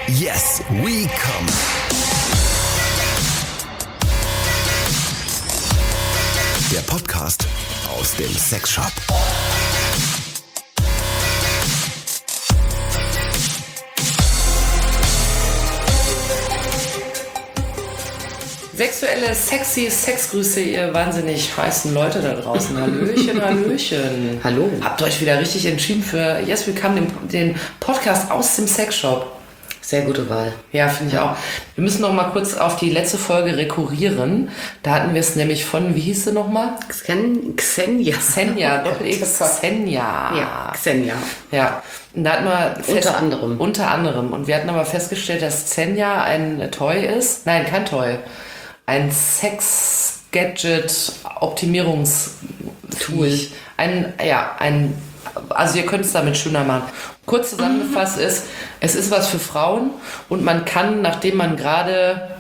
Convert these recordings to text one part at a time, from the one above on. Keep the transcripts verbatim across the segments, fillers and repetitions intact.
Yes, we come. Der Podcast aus dem Sexshop. Sexuelle, sexy Sexgrüße, ihr wahnsinnig heißen Leute da draußen. Hallöchen, Hallöchen. Hallo. Habt ihr euch wieder richtig entschieden für Yes, We Come, den, den Podcast aus dem Sexshop. Sehr gute Wahl. Ja, finde ich auch. Wir müssen noch mal kurz auf die letzte Folge rekurrieren. Da hatten wir es nämlich von, wie hieß sie nochmal? Xen- Xenia. Xenia, Doppel-X, Xenia. Ja, Xenia. Ja, und da hatten wir fest, Unter anderem. Unter anderem. Und wir hatten aber festgestellt, dass Xenia ein Toy ist. Nein, kein Toy. Ein Sex-Gadget-Optimierungstool. Ein, ja, ein, also ihr könnt es damit schöner machen. Kurz zusammengefasst ist, es ist was für Frauen und man kann, nachdem man gerade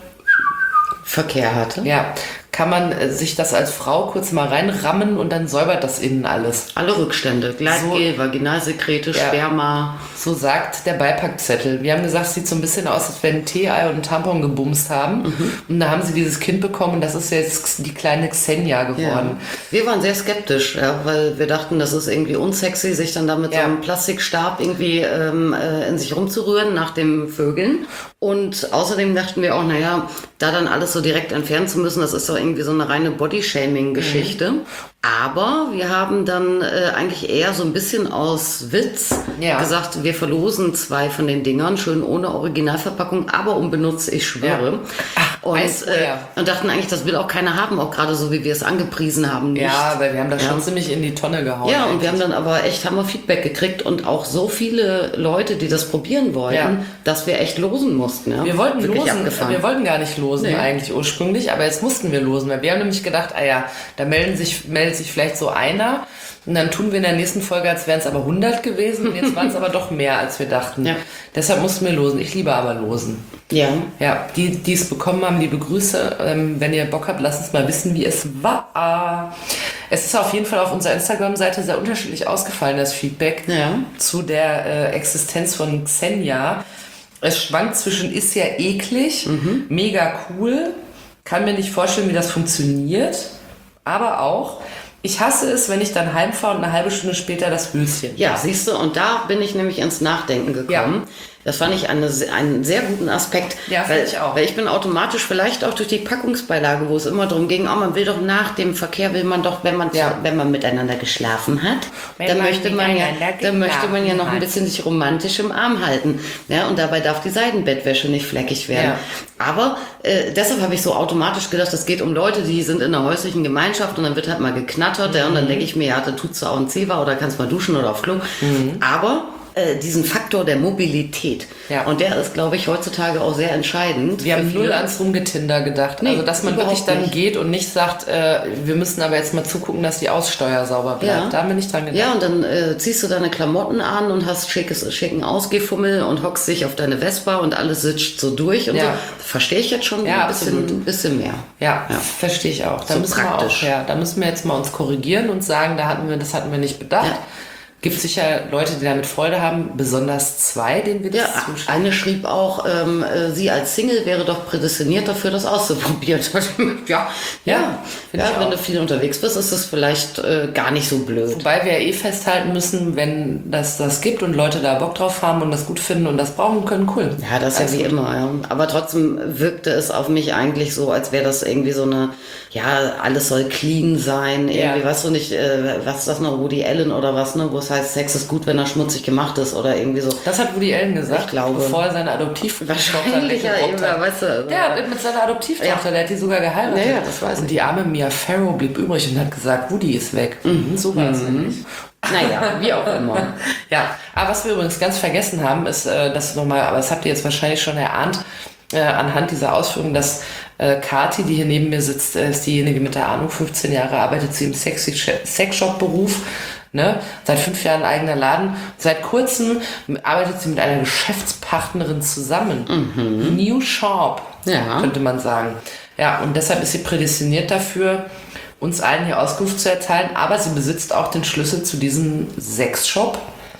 Verkehr hatte. ja, kann man äh, sich das als Frau kurz mal reinrammen und dann säubert das innen alles. Alle Rückstände. Gleitgel, So- Vaginalsekrete, Ja. Sperma. So sagt der Beipackzettel. Wir haben gesagt, es sieht so ein bisschen aus, als wenn ein Tee-Ei und ein Tampon gebumst haben. Mhm. Und da haben sie dieses Kind bekommen und das ist jetzt die kleine Xenia geworden. Ja. Wir waren sehr skeptisch, ja, weil wir dachten, das ist irgendwie unsexy, sich dann da mit Ja. so einem Plastikstab irgendwie ähm, äh, in sich rumzurühren nach dem Vögeln. Und außerdem dachten wir auch, naja, da dann alles so direkt entfernen zu müssen, das ist doch irgendwie so eine reine Body-Shaming-Geschichte. Mhm. Aber wir haben dann äh, eigentlich eher so ein bisschen aus Witz Ja. gesagt, wir verlosen zwei von den Dingern, schön ohne Originalverpackung, aber unbenutzt, ich schwöre. Ja. Ach, Und, Eisbär. äh, und dachten eigentlich, das will auch keiner haben, auch gerade so, wie wir es angepriesen haben. Nicht. Ja, weil wir haben das Ja. schon ziemlich in die Tonne gehauen. Ja, und eigentlich. wir haben dann aber echt Hammer Feedback gekriegt und auch so viele Leute, die das probieren wollten, Ja. dass wir echt losen mussten. Ja? Wir wollten Wirklich losen, abgefahren. wir wollten gar nicht losen Nee. eigentlich ursprünglich, aber jetzt mussten wir losen, weil wir haben nämlich gedacht, ah ja, da melden sich, meldet sich vielleicht so einer und dann tun wir in der nächsten Folge, als wären es aber hundert gewesen und jetzt waren es aber doch mehr, als wir dachten. Ja. Deshalb mussten wir losen. Ich liebe aber losen. Ja. Ja, die, die es bekommen haben, liebe Grüße. Ähm, wenn ihr Bock habt, lasst uns mal wissen, wie es war. Es ist auf jeden Fall auf unserer Instagram-Seite sehr unterschiedlich ausgefallen, das Feedback Ja. zu der äh, Existenz von Xenia. Es schwankt zwischen ist ja eklig, Mhm. mega cool, kann mir nicht vorstellen, wie das funktioniert, aber auch, ich hasse es, wenn ich dann heimfahre und eine halbe Stunde später das Höschen. Ja, siehst du, und da bin ich nämlich ins Nachdenken gekommen. Ja. Das fand ich eine, einen sehr guten Aspekt. Ja, weil, finde ich auch. Weil ich bin automatisch, vielleicht auch durch die Packungsbeilage, wo es immer darum ging, oh, man will doch nach dem Verkehr, will man doch, wenn man, Ja. wenn man miteinander geschlafen hat, Wenn dann man möchte man ja, miteinander dann möchte man ja noch ein geschlafen bisschen sich romantisch im Arm halten. Ja, und dabei darf die Seidenbettwäsche nicht fleckig werden. Ja. Aber äh, deshalb habe ich so automatisch gedacht, es geht um Leute, die sind in einer häuslichen Gemeinschaft und dann wird halt mal geknattert. Ja, und dann denke ich mir, ja, da tut's auch ein Zewa oder kannst mal duschen oder auf Klo. Aber äh, diesen Faktor der Mobilität. Ja. Und der ist, glaube ich, heutzutage auch sehr entscheidend. Wir für haben null viele. ans Rumgetinder gedacht. Nee, also, dass man überhaupt wirklich dann nicht. geht und nicht sagt, äh, wir müssen aber jetzt mal zugucken, dass die Aussteuer sauber bleibt. Ja. Da haben wir nicht dran gedacht. Ja, und dann äh, ziehst du deine Klamotten an und hast schickes, schicken Ausgehfummel und hockst dich auf deine Vespa und alles sitzt so durch und Ja. so. Verstehe ich jetzt schon Ja, ein bisschen, absolut. ein bisschen mehr. Ja, Ja. verstehe ich auch. Da So müssen praktisch. wir auch, ja, da müssen wir jetzt mal uns korrigieren und sagen, da hatten wir, das hatten wir nicht bedacht. Ja. Gibt sicher Leute, die damit Freude haben, besonders zwei, denen wir das Ja, zustimmen. eine schrieb auch, ähm, äh, sie als Single wäre doch prädestiniert dafür, das auszuprobieren. ja, ja, finde ja ich wenn auch. du viel unterwegs bist, ist das vielleicht äh, gar nicht so blöd. Wobei wir ja eh festhalten müssen, wenn das das gibt und Leute da Bock drauf haben und das gut finden und das brauchen können, cool. Ja, das ist Alles ja wie gut. immer. Ja. Aber trotzdem wirkte es auf mich eigentlich so, als wäre das irgendwie so eine, ja, alles soll clean sein. Irgendwie, Ja. weißt du nicht, äh, was ist das noch, Woody Allen oder was, ne? Wo es heißt, Sex ist gut, wenn er schmutzig gemacht ist oder irgendwie so. Das hat Woody Allen gesagt, Ich glaube. bevor er seine Adoptivtochter Wahrscheinlich, ja, weggeraubt eben, hat. weißt du. Der hat mit seiner Adoptivtochter, Ja. der hat die sogar geheiratet. Ja, ja, das weiß und ich. die arme Mia Farrow blieb übrig und hat gesagt, Woody ist weg. Mhm. So war es nämlich. Naja, wie auch immer. Ja, aber was wir übrigens ganz vergessen haben, ist, äh, das nochmal, aber das habt ihr jetzt wahrscheinlich schon erahnt, äh, anhand dieser Ausführungen, dass äh, Kati, die hier neben mir sitzt, äh, ist diejenige mit der Ahnung, fünfzehn Jahre, arbeitet sie im Sexy Sexshop-Beruf, ne? Seit fünf Jahren eigener Laden. Seit kurzem arbeitet sie mit einer Geschäftspartnerin zusammen. New Shop, Ja. könnte man sagen. Ja, und deshalb ist sie prädestiniert dafür, uns allen hier Auskunft zu erteilen, aber sie besitzt auch den Schlüssel zu diesem Sexshop.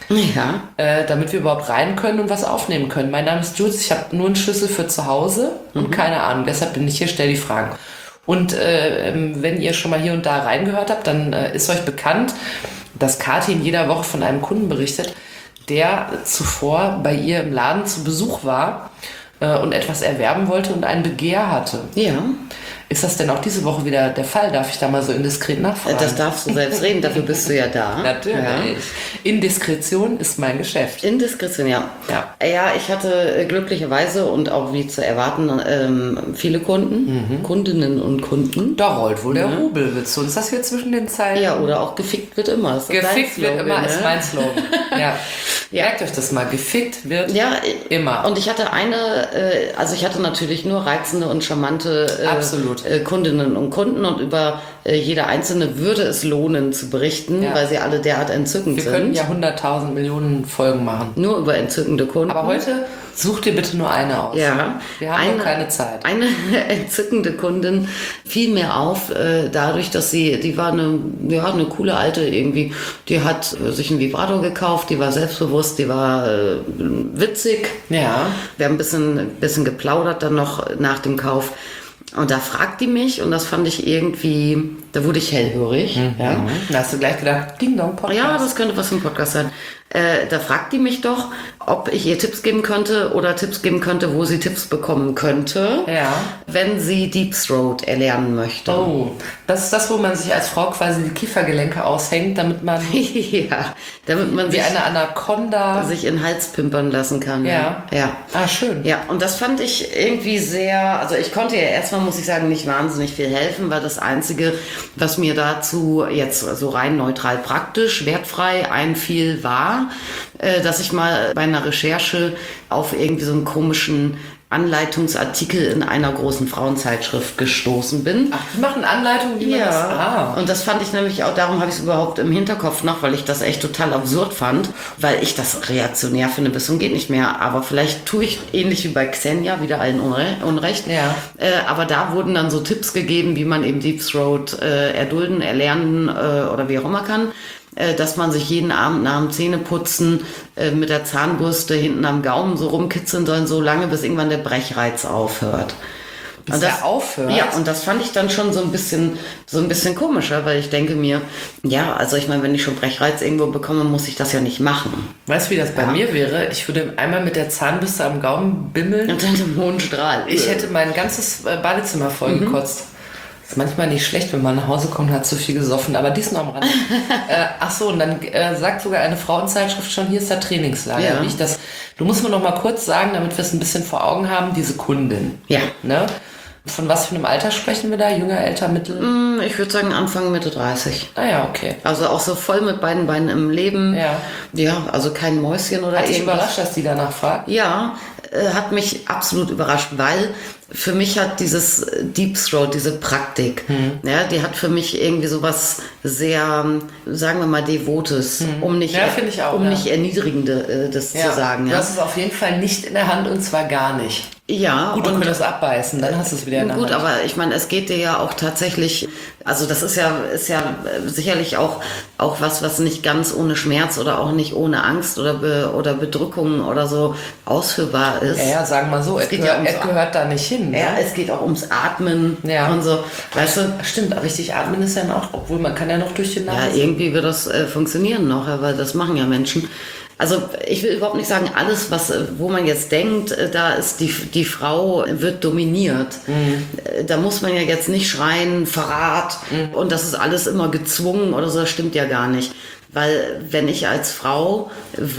Ja. äh, damit wir überhaupt rein können und was aufnehmen können. Mein Name ist Jules, ich habe nur einen Schlüssel für zu Hause und mhm. keine Ahnung, deshalb bin ich hier, stell die Fragen. Und äh, wenn ihr schon mal hier und da reingehört habt, dann äh, ist euch bekannt, dass Kathi in jeder Woche von einem Kunden berichtet, der zuvor bei ihr im Laden zu Besuch war äh, und etwas erwerben wollte und ein Begehr hatte. Ja. Ist das denn auch diese Woche wieder der Fall? Darf ich da mal so indiskret nachfragen? Das darfst du selbst reden, dafür bist du ja da. Natürlich. Ja. Indiskretion ist mein Geschäft. Indiskretion, ja. Ja, ja ich hatte glücklicherweise und auch wie zu erwarten ähm, viele Kunden, mhm. Kundinnen und Kunden. Da rollt wohl der ja. Rubelwitz. So ist das hier zwischen den Zeilen. Ja, oder auch gefickt wird immer. Das gefickt Slogan, wird immer, ne? Ist mein Slogan. Ja. Ja. Merkt euch das mal, gefickt wird ja, immer. Und ich hatte eine, äh, also ich hatte natürlich nur reizende und charmante äh, Absolut. Äh, Kundinnen und Kunden und über äh, jede einzelne würde es lohnen zu berichten, ja. weil sie alle derart entzückend Wir sind. Wir können ja hunderttausend Millionen Folgen machen. Nur über entzückende Kunden. Aber heute such dir bitte nur eine aus. Ja. Wir haben eine, noch keine Zeit. Eine entzückende Kundin fiel mir auf, äh, dadurch, dass sie, die war eine, ja, eine coole Alte irgendwie, die hat äh, sich einen Vibrator gekauft, die war selbstbewusst, die war äh, witzig. Ja. Wir haben ein bisschen, bisschen geplaudert dann noch nach dem Kauf. Und da fragt die mich, und das fand ich irgendwie, da wurde ich hellhörig. Mhm. Ja. Da hast du gleich gedacht, Ding Dong Podcast. Ja, das könnte was für ein Podcast sein. Äh, da fragt die mich doch, ob ich ihr Tipps geben könnte oder Tipps geben könnte, wo sie Tipps bekommen könnte, ja. wenn sie Deep Throat erlernen möchte. Oh, das ist das, wo man sich als Frau quasi die Kiefergelenke aushängt, damit man ja, damit man wie sich, eine Anaconda sich in den Hals pimpern lassen kann. Ja. ja. Ah, schön. Ja, und das fand ich irgendwie sehr, also ich konnte ja erstmal, muss ich sagen, nicht wahnsinnig viel helfen, weil das Einzige, was mir dazu jetzt so rein neutral praktisch, wertfrei einfiel, war, dass ich mal bei einer Recherche auf irgendwie so einen komischen Anleitungsartikel in einer großen Frauenzeitschrift gestoßen bin. Ach, die machen Anleitungen, wie man ja. das... Ah. Und das fand ich nämlich auch, darum habe ich es überhaupt im Hinterkopf noch, weil ich das echt total absurd fand, weil ich das reaktionär finde, bis zum geht nicht mehr. Aber vielleicht tue ich ähnlich wie bei Xenia, wieder allen Unre- Unrecht. Ja. Äh, aber da wurden dann so Tipps gegeben, wie man eben Deep Throat äh, erdulden, erlernen äh, oder wie auch immer kann. Dass man sich jeden Abend nach dem Zähneputzen äh, mit der Zahnbürste hinten am Gaumen so rumkitzeln soll, so lange, bis irgendwann der Brechreiz aufhört. Bis und das, der aufhört? Ja, und das fand ich dann schon so ein bisschen, so ein bisschen komischer, weil ich denke mir, ja, also ich meine, wenn ich schon Brechreiz irgendwo bekomme, muss ich das ja nicht machen. Weißt du, wie das bei ja. mir wäre? Ich würde einmal mit der Zahnbürste am Gaumen bimmeln. Und dann im hohen Strahl. Ich hätte mein ganzes Badezimmer vollgekotzt. Mhm. Ist manchmal nicht schlecht, wenn man nach Hause kommt und hat zu viel gesoffen, aber dies noch am Rand. äh, ach so, und dann äh, sagt sogar eine Frauenzeitschrift schon, hier ist der Trainingslager. Ja. Wie ich das, du musst mir noch mal kurz sagen, damit wir es ein bisschen vor Augen haben, diese Kundin. Ja. Ne? Von was für einem Alter sprechen wir da? Jünger, älter, mittel? Mm, ich würde sagen Anfang, Mitte dreißig. Ah ja, okay. Also auch so voll mit beiden Beinen im Leben. Ja. Ja, also kein Mäuschen oder hat dich irgendwas. Überrascht, dass die danach fragt? Ja, äh, hat mich absolut überrascht, weil für mich hat dieses Deep Throat, diese Praktik, hm. ja, die hat für mich irgendwie sowas sehr, sagen wir mal, Devotes, hm. um nicht, ja, finde ich auch, um ja. nicht Erniedrigendes ja. zu sagen. Du ja. hast es auf jeden Fall nicht in der Hand und zwar gar nicht. Ja. Gut, du könntest abbeißen, dann hast du es wieder in der Gut, Hand. aber ich meine, es geht dir ja auch tatsächlich, also das ist ja, ist ja sicherlich auch, auch was, was nicht ganz ohne Schmerz oder auch nicht ohne Angst oder, Be, oder Bedrückung oder so ausführbar ist. Ja, ja, sagen wir so, es gehört, ja es gehört da nicht hin. Ne? Ja, es geht auch ums Atmen ja. und so. Weißt du? Stimmt, richtig atmen ist ja noch, obwohl man kann ja noch durch die Nase. Ja, irgendwie wird das äh, funktionieren noch, aber das machen ja Menschen. Also ich will überhaupt nicht sagen, alles, was, wo man jetzt denkt, da ist die, die Frau wird dominiert. Mhm. Da muss man ja jetzt nicht schreien, Verrat mhm. und das ist alles immer gezwungen oder so, das stimmt ja gar nicht. Weil wenn ich als Frau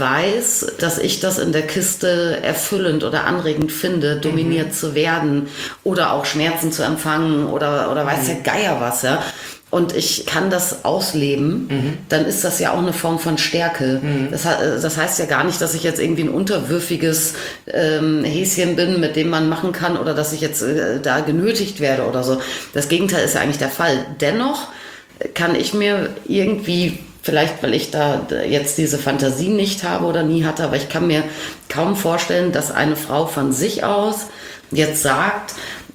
weiß, dass ich das in der Kiste erfüllend oder anregend finde, dominiert mhm. zu werden oder auch Schmerzen zu empfangen oder, oder weiß der Geier was, ja, und ich kann das ausleben, mhm. dann ist das ja auch eine Form von Stärke. Mhm. Das, das heißt ja gar nicht, dass ich jetzt irgendwie ein unterwürfiges ähm, Häschen bin, mit dem man machen kann oder dass ich jetzt äh, da genötigt werde oder so. Das Gegenteil ist ja eigentlich der Fall. Dennoch kann ich mir irgendwie, vielleicht weil ich da jetzt diese Fantasie nicht habe oder nie hatte, aber ich kann mir kaum vorstellen, dass eine Frau von sich aus jetzt sagt,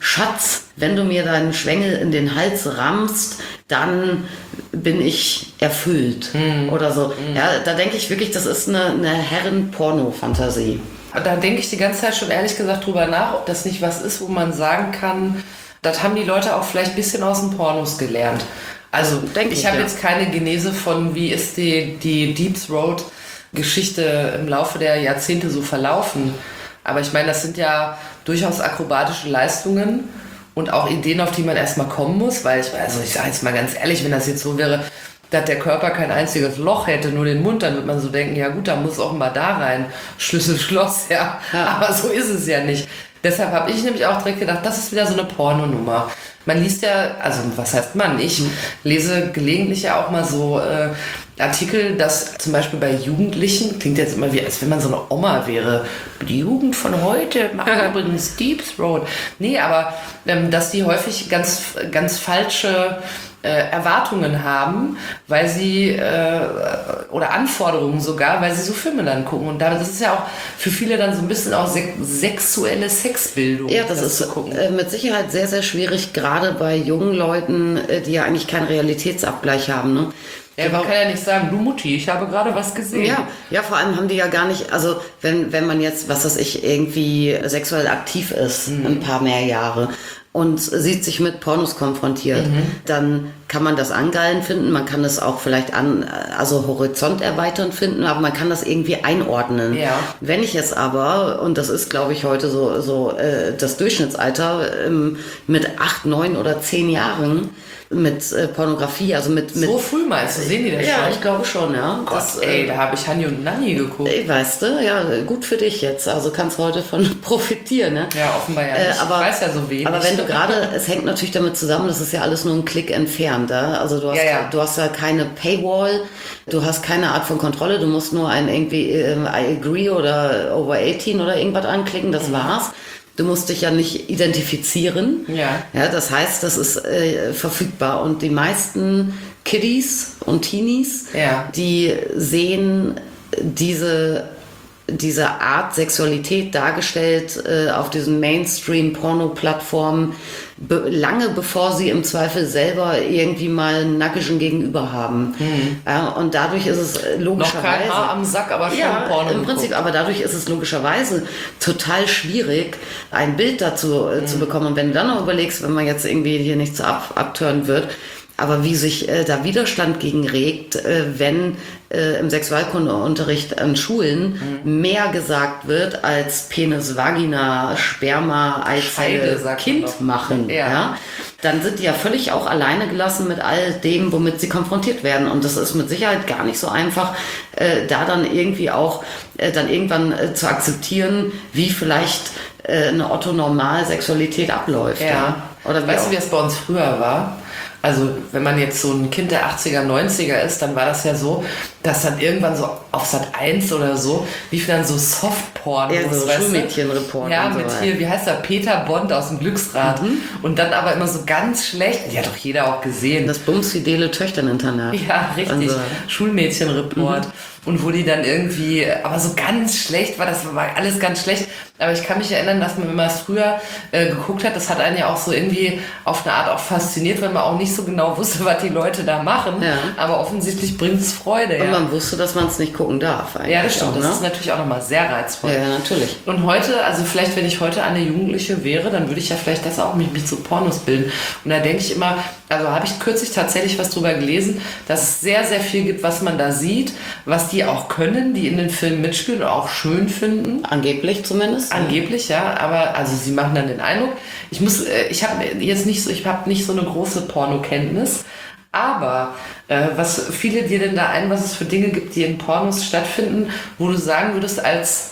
Schatz, wenn du mir deinen Schwengel in den Hals rammst, dann bin ich erfüllt mm. oder so. Mm. Ja, da denke ich wirklich, das ist eine, eine Herren-Porno-Fantasie. Da denke ich die ganze Zeit schon ehrlich gesagt drüber nach, ob das nicht was ist, wo man sagen kann, das haben die Leute auch vielleicht ein bisschen aus den Pornos gelernt. Also Denk ich, ich habe ja. jetzt keine Genese von, wie ist die, die Deep Throat-Geschichte im Laufe der Jahrzehnte so verlaufen. Aber ich meine, das sind ja durchaus akrobatische Leistungen und auch Ideen, auf die man erstmal kommen muss. Weil ich, also ich sage jetzt mal ganz ehrlich, wenn das jetzt so wäre, dass der Körper kein einziges Loch hätte, nur den Mund, dann wird man so denken, ja gut, da muss auch mal da rein. Schlüssel, Schloss, ja. ja. Aber so ist es ja nicht. Deshalb habe ich nämlich auch direkt gedacht, das ist wieder so eine Pornonummer. Man liest ja, also was heißt man? Ich lese gelegentlich ja auch mal so äh, Artikel, dass zum Beispiel bei Jugendlichen, klingt jetzt immer wie, als wenn man so eine Oma wäre, die Jugend von heute macht übrigens Deep Throat. Nee, aber ähm, dass die häufig ganz, ganz falsche äh, Erwartungen haben, weil sie, äh, oder Anforderungen sogar, weil sie so Filme dann gucken. Und das ist ja auch für viele dann so ein bisschen auch se- sexuelle Sexbildung. Ja, das, das ist äh, mit Sicherheit sehr, sehr schwierig, gerade bei jungen Leuten, äh, die ja eigentlich keinen Realitätsabgleich haben, ne? Ja, man kann ja nicht sagen, du Mutti, ich habe gerade was gesehen. Ja, ja, vor allem haben die ja gar nicht, also wenn, wenn man jetzt, was weiß ich, irgendwie sexuell aktiv ist, mhm. ein paar mehr Jahre und sieht sich mit Pornos konfrontiert, mhm. dann kann man das angeilen finden, man kann es auch vielleicht an, also Horizont erweitern finden, aber man kann das irgendwie einordnen. Ja. Wenn ich es aber, und das ist glaube ich heute so, so äh, das Durchschnittsalter, ähm, mit acht, neun oder zehn Jahren, mit äh, Pornografie, also mit, mit... So früh meinst du, sehen die das ja, schon? Ja, ich glaube schon, ja. Gott, das, ey, äh, da habe ich Hanni und Nanni geguckt. Ey, weißt du, ja, gut für dich jetzt, also kannst heute von profitieren, ne? Ja, offenbar ja nicht. Äh, aber, ich weiß ja so wenig. Aber wenn du gerade, es hängt natürlich damit zusammen, das ist ja alles nur ein Klick entfernt, ja? Also du hast ja, ja. du hast ja keine Paywall, du hast keine Art von Kontrolle, du musst nur ein irgendwie äh, I agree oder over achtzehn oder irgendwas anklicken, das mhm. war's. Du musst dich ja nicht identifizieren. Ja. Ja, das heißt, das ist äh, verfügbar. Und die meisten Kiddies und Teenies, ja. die sehen diese, diese Art Sexualität dargestellt äh, auf diesen Mainstream-Porno-Plattformen be- lange bevor sie im Zweifel selber irgendwie mal einen nackigen Gegenüber haben. Mhm. Ja, und dadurch ist es logischerweise... Noch kein Haar am Sack, aber schon ja, Porno. Im Prinzip, geguckt. Aber dadurch ist es logischerweise total schwierig, ein Bild dazu äh, mhm. zu bekommen. Und wenn du dann noch überlegst, wenn man jetzt irgendwie hier nicht so ab- abtören wird, aber wie sich äh, da Widerstand gegen regt, äh, wenn äh, im Sexualkundeunterricht an Schulen mhm. mehr gesagt wird als Penis, Vagina, Sperma, Eizelle, Kind machen, ja. ja, dann sind die ja völlig auch alleine gelassen mit all dem, womit sie konfrontiert werden. Und das ist mit Sicherheit gar nicht so einfach, äh, da dann irgendwie auch äh, dann irgendwann äh, zu akzeptieren, wie vielleicht äh, eine Otto-Normal-Sexualität abläuft. Ja. Ja. Oder weißt du, wie es bei uns früher war? Also wenn man jetzt so ein Kind der achtziger, neunziger ist, dann war das ja so, dass dann irgendwann so auf Sat eins oder so lief dann so Softporn. Ja, so Schulmädchenreport. Ja, so mit hier, weit. wie heißt der, Peter Bond aus dem Glücksrad. Mhm. Und dann aber immer so ganz schlecht, die hat doch jeder auch gesehen. Das bumsfidele Töchterninternat. Ja, richtig. So. Schulmädchenreport. Mhm. Und wo die dann irgendwie, aber so ganz schlecht war, das war alles ganz schlecht. Aber ich kann mich erinnern, dass man, wenn man es früher äh, geguckt hat, das hat einen ja auch so irgendwie auf eine Art auch fasziniert, weil man auch nicht so genau wusste, was die Leute da machen. Ja. Aber offensichtlich bringt es Freude. Und ja. man wusste, dass man es nicht gucken darf. Ja, das stimmt. Auch, das ne? ist natürlich auch nochmal sehr reizvoll. Ja, natürlich. Und heute, also vielleicht, wenn ich heute eine Jugendliche wäre, dann würde ich ja vielleicht das auch mich, mich zu Pornos bilden. Und da denke ich immer, also habe ich kürzlich tatsächlich was drüber gelesen, dass es sehr, sehr viel gibt, was man da sieht, was die auch können, die in den Filmen mitspielen und auch schön finden. Angeblich zumindest. Angeblich, ja, aber also sie machen dann den Eindruck. Ich muss, ich habe jetzt nicht so, ich habe nicht so eine große Pornokenntnis, aber äh, was fiele dir denn da ein, was es für Dinge gibt, die in Pornos stattfinden, wo du sagen würdest als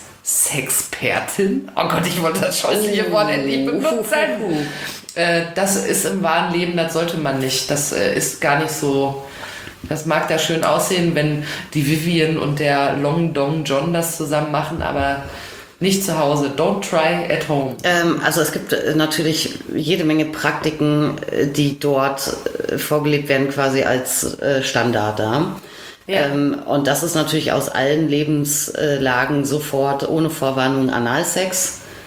Sexpertin, oh Gott, ich wollte das scheußliche Wort endlich benutzen. Äh, das ist im wahren Leben, das sollte man nicht. Das äh, ist gar nicht so. Das mag da schön aussehen, wenn die Vivian und der Long Dong John das zusammen machen, aber nicht zu Hause. Don't try at home. Ähm, also es gibt äh, natürlich jede Menge Praktiken, äh, die dort äh, vorgelebt werden, quasi als äh, Standard da. Ja. Ähm, und das ist natürlich aus allen Lebenslagen sofort ohne Vorwarnung Analsex.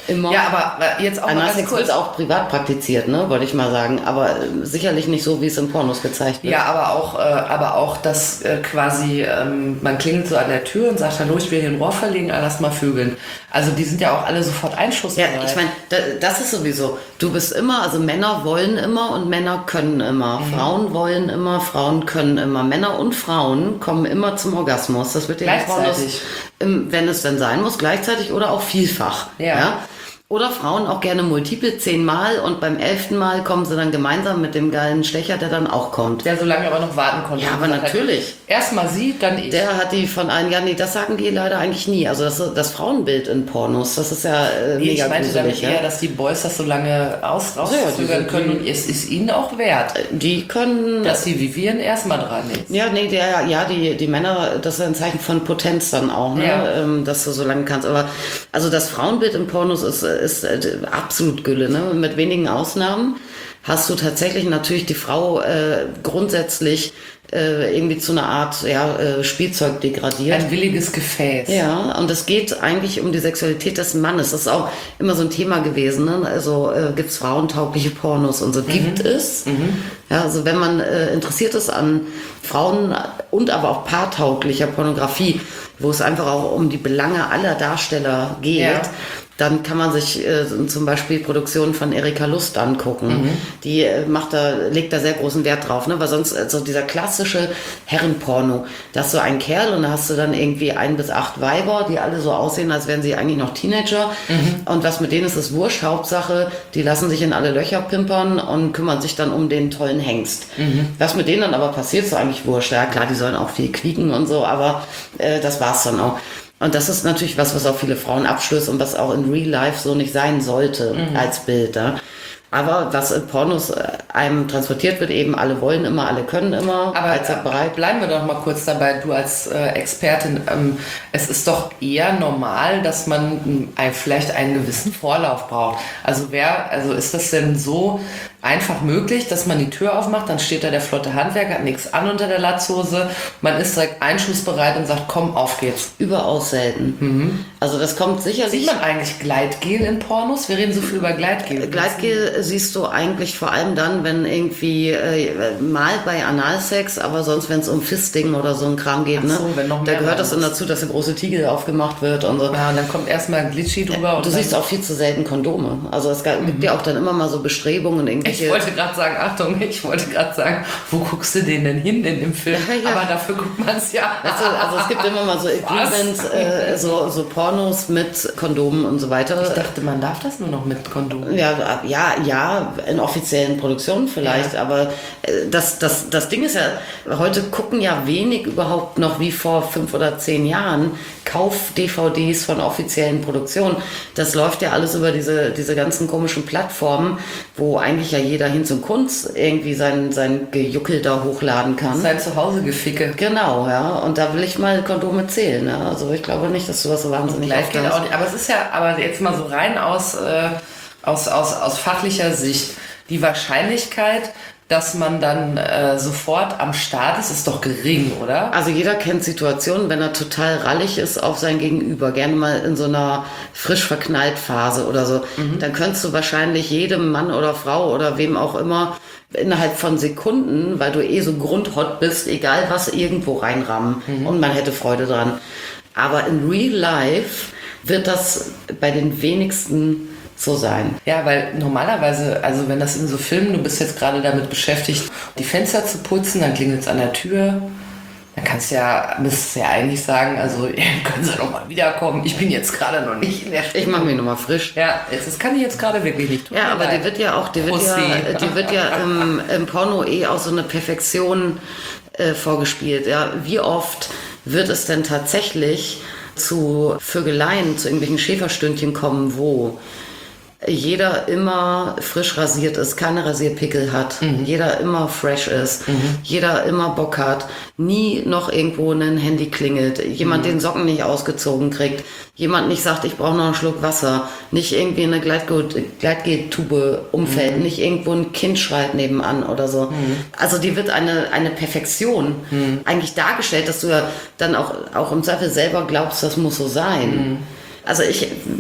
immer. Ja, aber jetzt auch mal ganz Analsex kurz. wird auch privat praktiziert, ne, wollte ich mal sagen. Aber äh, sicherlich nicht so, wie es in Pornos gezeigt wird. Ja, aber auch, äh, aber auch, dass äh, quasi ähm, man klingelt so an der Tür und sagt, hallo, ich will hier ein Rohr verlegen, ah, lass mal vögeln. Also die sind ja auch alle sofort einschussbereit. Ja, ich meine, da, das ist sowieso, du bist immer, also Männer wollen immer und Männer können immer. Mhm. Frauen wollen immer, Frauen können immer. Männer und Frauen kommen immer zum Orgasmus. Das wird ja in Pornos, im, wenn es denn sein muss, gleichzeitig oder auch vielfach. Ja. Ja? Oder Frauen auch gerne multiple, zehnmal und beim elften Mal kommen sie dann gemeinsam mit dem geilen Stecher, der dann auch kommt. Der so lange aber noch warten konnte. Ja, aber natürlich. Erstmal sie, dann ich. Der hat die von allen, ja nee, das sagen die leider eigentlich nie. Also das, das Frauenbild in Pornos, das ist ja äh, nee, mega ich meinte damit gruselig. Ja? eher, dass die Boys das so lange aus, rauszögern ja, können und es ist ihnen auch wert. Die können... Dass sie wie wir erstmal dran ist. Ja, nee, der, ja, die, die Männer, das ist ein Zeichen von Potenz dann auch, ne? Ja. Ähm, dass du so lange kannst. Aber also das Frauenbild in Pornos ist, ist äh, absolut Gülle, ne? Mit wenigen Ausnahmen hast du tatsächlich natürlich die Frau äh, grundsätzlich äh, irgendwie zu einer Art ja, äh, Spielzeug degradiert. Ein williges Gefäß. Ja, und es geht eigentlich um die Sexualität des Mannes. Das ist auch immer so ein Thema gewesen. Ne? Also äh, gibt es frauentaugliche Pornos und so. Mhm. Gibt es. Mhm. Ja, also wenn man äh, interessiert ist an Frauen und aber auch paartauglicher Pornografie, wo es einfach auch um die Belange aller Darsteller geht, ja. Dann kann man sich äh, zum Beispiel Produktionen von Erika Lust angucken. Mhm. Die äh, macht da, legt da sehr großen Wert drauf, ne? Weil sonst äh, so dieser klassische Herrenporno, da hast du einen Kerl und da hast du dann irgendwie ein bis acht Weiber, die alle so aussehen, als wären sie eigentlich noch Teenager. Mhm. Und was mit denen ist, ist wurscht. Hauptsache, die lassen sich in alle Löcher pimpern und kümmern sich dann um den tollen Hengst. Mhm. Was mit denen dann aber passiert, ist eigentlich wurscht. Ja klar, die sollen auch viel quieken und so, aber äh, das war's dann auch. Und das ist natürlich was, was auch viele Frauen abstößt und was auch in Real Life so nicht sein sollte mhm. als Bild. Ja. Aber was in Pornos einem transportiert wird, eben alle wollen immer, alle können immer. Aber bereit. Bleiben wir doch mal kurz dabei, du als äh, Expertin. Ähm, es ist doch eher normal, dass man ein, vielleicht einen gewissen Vorlauf braucht. Also wer, also ist das denn so einfach möglich, dass man die Tür aufmacht, dann steht da der flotte Handwerker, hat nichts an unter der Latzhose, man ist direkt einschussbereit und sagt, komm, auf geht's. Überaus selten. Mhm. Also das kommt sicherlich... Sieht man eigentlich Gleitgel in Pornos? Wir reden so viel über Gleitgel. Gleitgel siehst du eigentlich vor allem dann, wenn irgendwie äh, mal bei Analsex, aber sonst, wenn es um Fisting oder so ein Kram geht, ne? So, wenn noch mehr da gehört das dann dazu, dass der große Tiegel aufgemacht wird und so. Ja, und dann kommt erstmal ein Glitchy drüber. Ja, und du dann siehst auch viel zu selten Kondome. Also es gibt mhm. ja auch dann immer mal so Bestrebungen. Irgendwelche ich wollte gerade sagen, Achtung, ich wollte gerade sagen, wo guckst du den denn hin in dem Film? Ja, ja. Aber dafür guckt man es ja. Also, also es gibt immer mal so Agreements, äh, so, so Pornos mit Kondomen und so weiter. Ich dachte, man darf das nur noch mit Kondomen. Ja, ja, ja, in offiziellen Produktionen vielleicht, ja. aber äh, das, das, das Ding ist ja, heute gucken ja wenig überhaupt noch wie vor fünf oder zehn Jahren Kauf-D V Ds von offiziellen Produktionen. Das läuft ja alles über diese, diese ganzen komischen Plattformen, wo eigentlich ja jeder hin zum Kunst irgendwie sein, sein Gejuckel da hochladen kann. Sein Zuhause-Geficke. Genau, ja. Und da will ich mal Kondome zählen. Ja. Also ich glaube nicht, dass du das so wahnsinnig oft geht auch nicht. Aber es ist ja, aber jetzt mal so rein aus, äh, aus, aus, aus fachlicher Sicht, die Wahrscheinlichkeit, dass man dann äh, sofort am Start ist, ist doch gering, oder? Also jeder kennt Situationen, wenn er total rallig ist auf sein Gegenüber, gerne mal in so einer frisch verknallt Phase oder so, mhm. dann könntest du wahrscheinlich jedem Mann oder Frau oder wem auch immer innerhalb von Sekunden, weil du eh so grundhot bist, egal was, irgendwo reinrammen mhm. und man hätte Freude dran. Aber in Real Life wird das bei den wenigsten so sein. Ja, weil normalerweise, also wenn das in so Filmen, du bist jetzt gerade damit beschäftigt, die Fenster zu putzen, dann klingelt es an der Tür, dann kannst du ja, müsstest du ja eigentlich sagen, also können Sie doch mal wiederkommen, ich bin jetzt gerade noch nicht in der Stunde. Ich mache mich nochmal frisch. Ja, jetzt, das kann ich jetzt gerade wirklich nicht tun. Ja, aber die wird ja auch, die wird ja, die wird ja im, im Porno eh auch so eine Perfektion äh, vorgespielt. Ja, wie oft wird es denn tatsächlich zu Vögeleien, zu irgendwelchen Schäferstündchen kommen, wo jeder immer frisch rasiert ist, keine Rasierpickel hat, mhm. jeder immer fresh ist, mhm. jeder immer Bock hat, nie noch irgendwo ein Handy klingelt, jemand mhm. den Socken nicht ausgezogen kriegt, jemand nicht sagt, ich brauche noch einen Schluck Wasser, nicht irgendwie eine Gleitgeltube umfällt, mhm. nicht irgendwo ein Kind schreit nebenan oder so. Mhm. Also die wird eine, eine Perfektion mhm. eigentlich dargestellt, dass du ja dann auch, auch im Zweifel selber glaubst, das muss so sein. Mhm. Also ich...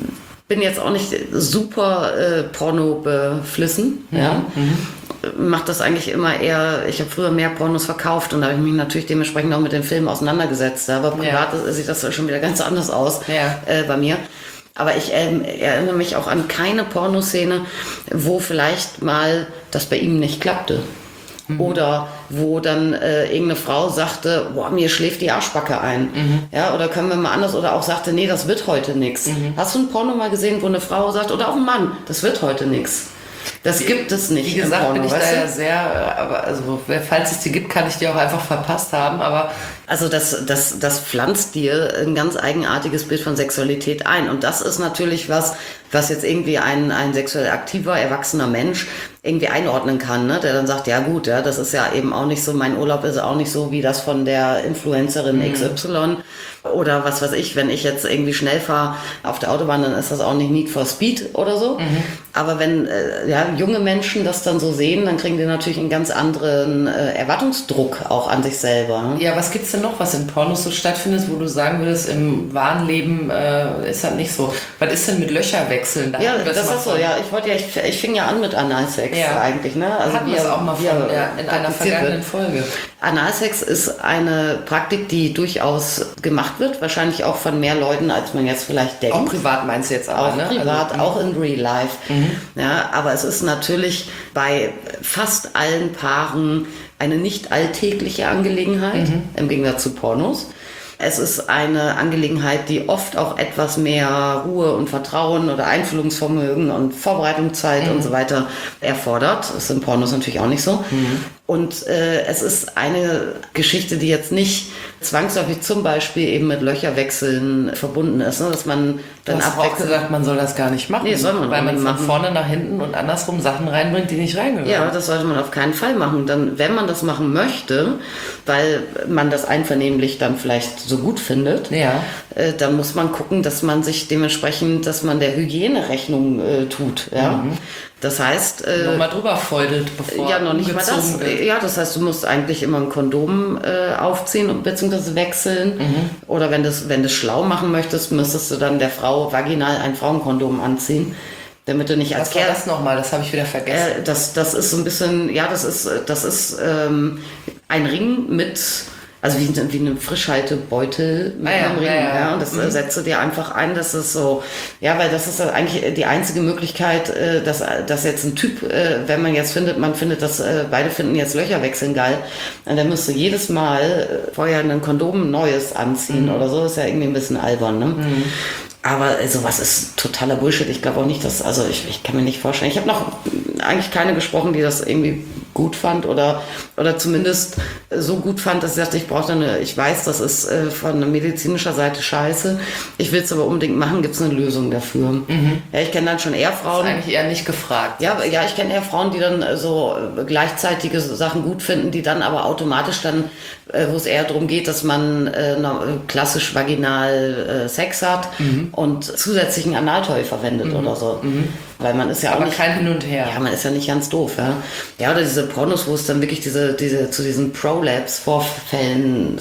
bin jetzt auch nicht super äh, Porno beflissen, mhm. ja. Mhm. Mache das eigentlich immer eher, ich habe früher mehr Pornos verkauft und da habe ich mich natürlich dementsprechend auch mit den Filmen auseinandergesetzt. Aber privat ja. sieht das schon wieder ganz anders aus ja. äh, bei mir. Aber ich ähm, erinnere mich auch an keine Pornoszene, wo vielleicht mal das bei ihm nicht klappte. Mhm. Oder wo dann äh, irgendeine Frau sagte, boah, mir schläft die Arschbacke ein. Mhm. Ja, oder können wir mal anders, oder auch sagte, nee, das wird heute nix. Mhm. Hast du ein Porno mal gesehen, wo eine Frau sagt, oder auch ein Mann, das wird heute nix? Das gibt es nicht. Wie gesagt, im Porno, bin ich weißt da du? ja sehr, aber also falls es die gibt, kann ich die auch einfach verpasst haben, aber also das, das, das pflanzt dir ein ganz eigenartiges Bild von Sexualität ein. Und das ist natürlich was, was jetzt irgendwie ein, ein sexuell aktiver, erwachsener Mensch irgendwie einordnen kann, ne? Der dann sagt, ja gut, ja, das ist ja eben auch nicht so, mein Urlaub ist auch nicht so wie das von der Influencerin mhm. X Y. Oder was weiß ich, wenn ich jetzt irgendwie schnell fahre auf der Autobahn, dann ist das auch nicht Need for Speed oder so. Mhm. Aber wenn äh, ja, junge Menschen das dann so sehen, dann kriegen die natürlich einen ganz anderen äh, Erwartungsdruck auch an sich selber. Ne? Ja, was gibt's denn noch, was in Pornos so stattfindet, wo du sagen würdest, im wahren Leben äh, ist das nicht so? Was ist denn mit Löcherwechseln? Da ja, das ist so, ja. Ich wollte ja, ich, ich fing ja an mit Analsex ja. eigentlich, ne? Also hatten wir es auch mal von, ja, in einer vergangenen wird. Folge. Analsex ist eine Praktik, die durchaus gemacht wird, wahrscheinlich auch von mehr Leuten, als man jetzt vielleicht denkt. Auch privat meinst du jetzt aber, auch ne? privat, also, auch in Real Life. Mhm. Ja, aber es ist natürlich bei fast allen Paaren eine nicht alltägliche Angelegenheit, mhm. im Gegensatz zu Pornos. Es ist eine Angelegenheit, die oft auch etwas mehr Ruhe und Vertrauen oder Einfühlungsvermögen und Vorbereitungszeit mhm. und so weiter erfordert. Das ist in Pornos natürlich auch nicht so. Mhm. Und äh, es ist eine Geschichte, die jetzt nicht zwangsläufig zum Beispiel eben mit Löcherwechseln verbunden ist, ne? Dass man dann abwechselt. Du hast auch gesagt, man soll das gar nicht machen, nee, soll man weil man von machen. vorne nach hinten und andersrum Sachen reinbringt, die nicht reingehören. Ja, das sollte man auf keinen Fall machen. Dann, wenn man das machen möchte, weil man das einvernehmlich dann vielleicht so gut findet, ja. äh, dann muss man gucken, dass man sich dementsprechend, dass man der Hygiene Rechnung äh, tut. Ja? Mhm. Das heißt... Äh, noch mal drüber feudelt, bevor ja, noch nicht mal das. Wird. Ja, das heißt, du musst eigentlich immer ein Kondom äh, aufziehen bzw. wechseln. Mhm. Oder wenn du es wenn du schlau machen möchtest, müsstest du dann der Frau vaginal ein Frauenkondom anziehen. Damit du nicht als Was war das nochmal? Das habe ich wieder vergessen. Äh, das, das ist so ein bisschen, ja, das ist, das ist ähm, ein Ring mit... Also wie, wie eine Frischhaltebeutel mit ah ja, einem Ring. Ja, ja. Ja, und das mhm. setzt du dir einfach ein, das ist so, ja, weil das ist eigentlich die einzige Möglichkeit, dass, dass jetzt ein Typ, wenn man jetzt findet, man findet, dass beide finden jetzt Löcherwechseln geil, dann müsste jedes Mal vorher ein Kondom Neues anziehen mhm. oder so, ist ja irgendwie ein bisschen albern, ne? Mhm. Aber sowas ist totaler Bullshit. Ich glaube auch nicht, dass, also ich, ich kann mir nicht vorstellen. Ich habe noch eigentlich keine gesprochen, die das irgendwie gut fand oder, oder zumindest so gut fand, dass sie sagte, ich brauche eine, ich weiß, das ist äh, von medizinischer Seite scheiße. Ich will es aber unbedingt machen, gibt es eine Lösung dafür. Mhm. Ja, ich kenne dann schon eher Frauen. Das ist eigentlich eher nicht gefragt. Ja, ja, ich kenne eher Frauen, die dann so gleichzeitige Sachen gut finden, die dann aber automatisch dann, äh, wo es eher darum geht, dass man äh, klassisch vaginal äh, Sex hat. Mhm. Und zusätzlichen Analtoy verwendet mhm. oder so. Mhm. Weil man ist ja aber auch nicht... kein Hin und Her. Ja, man ist ja nicht ganz doof, ja. Ja, oder diese Pornos, wo es dann wirklich diese, diese zu diesen Prolapse-Vorfällen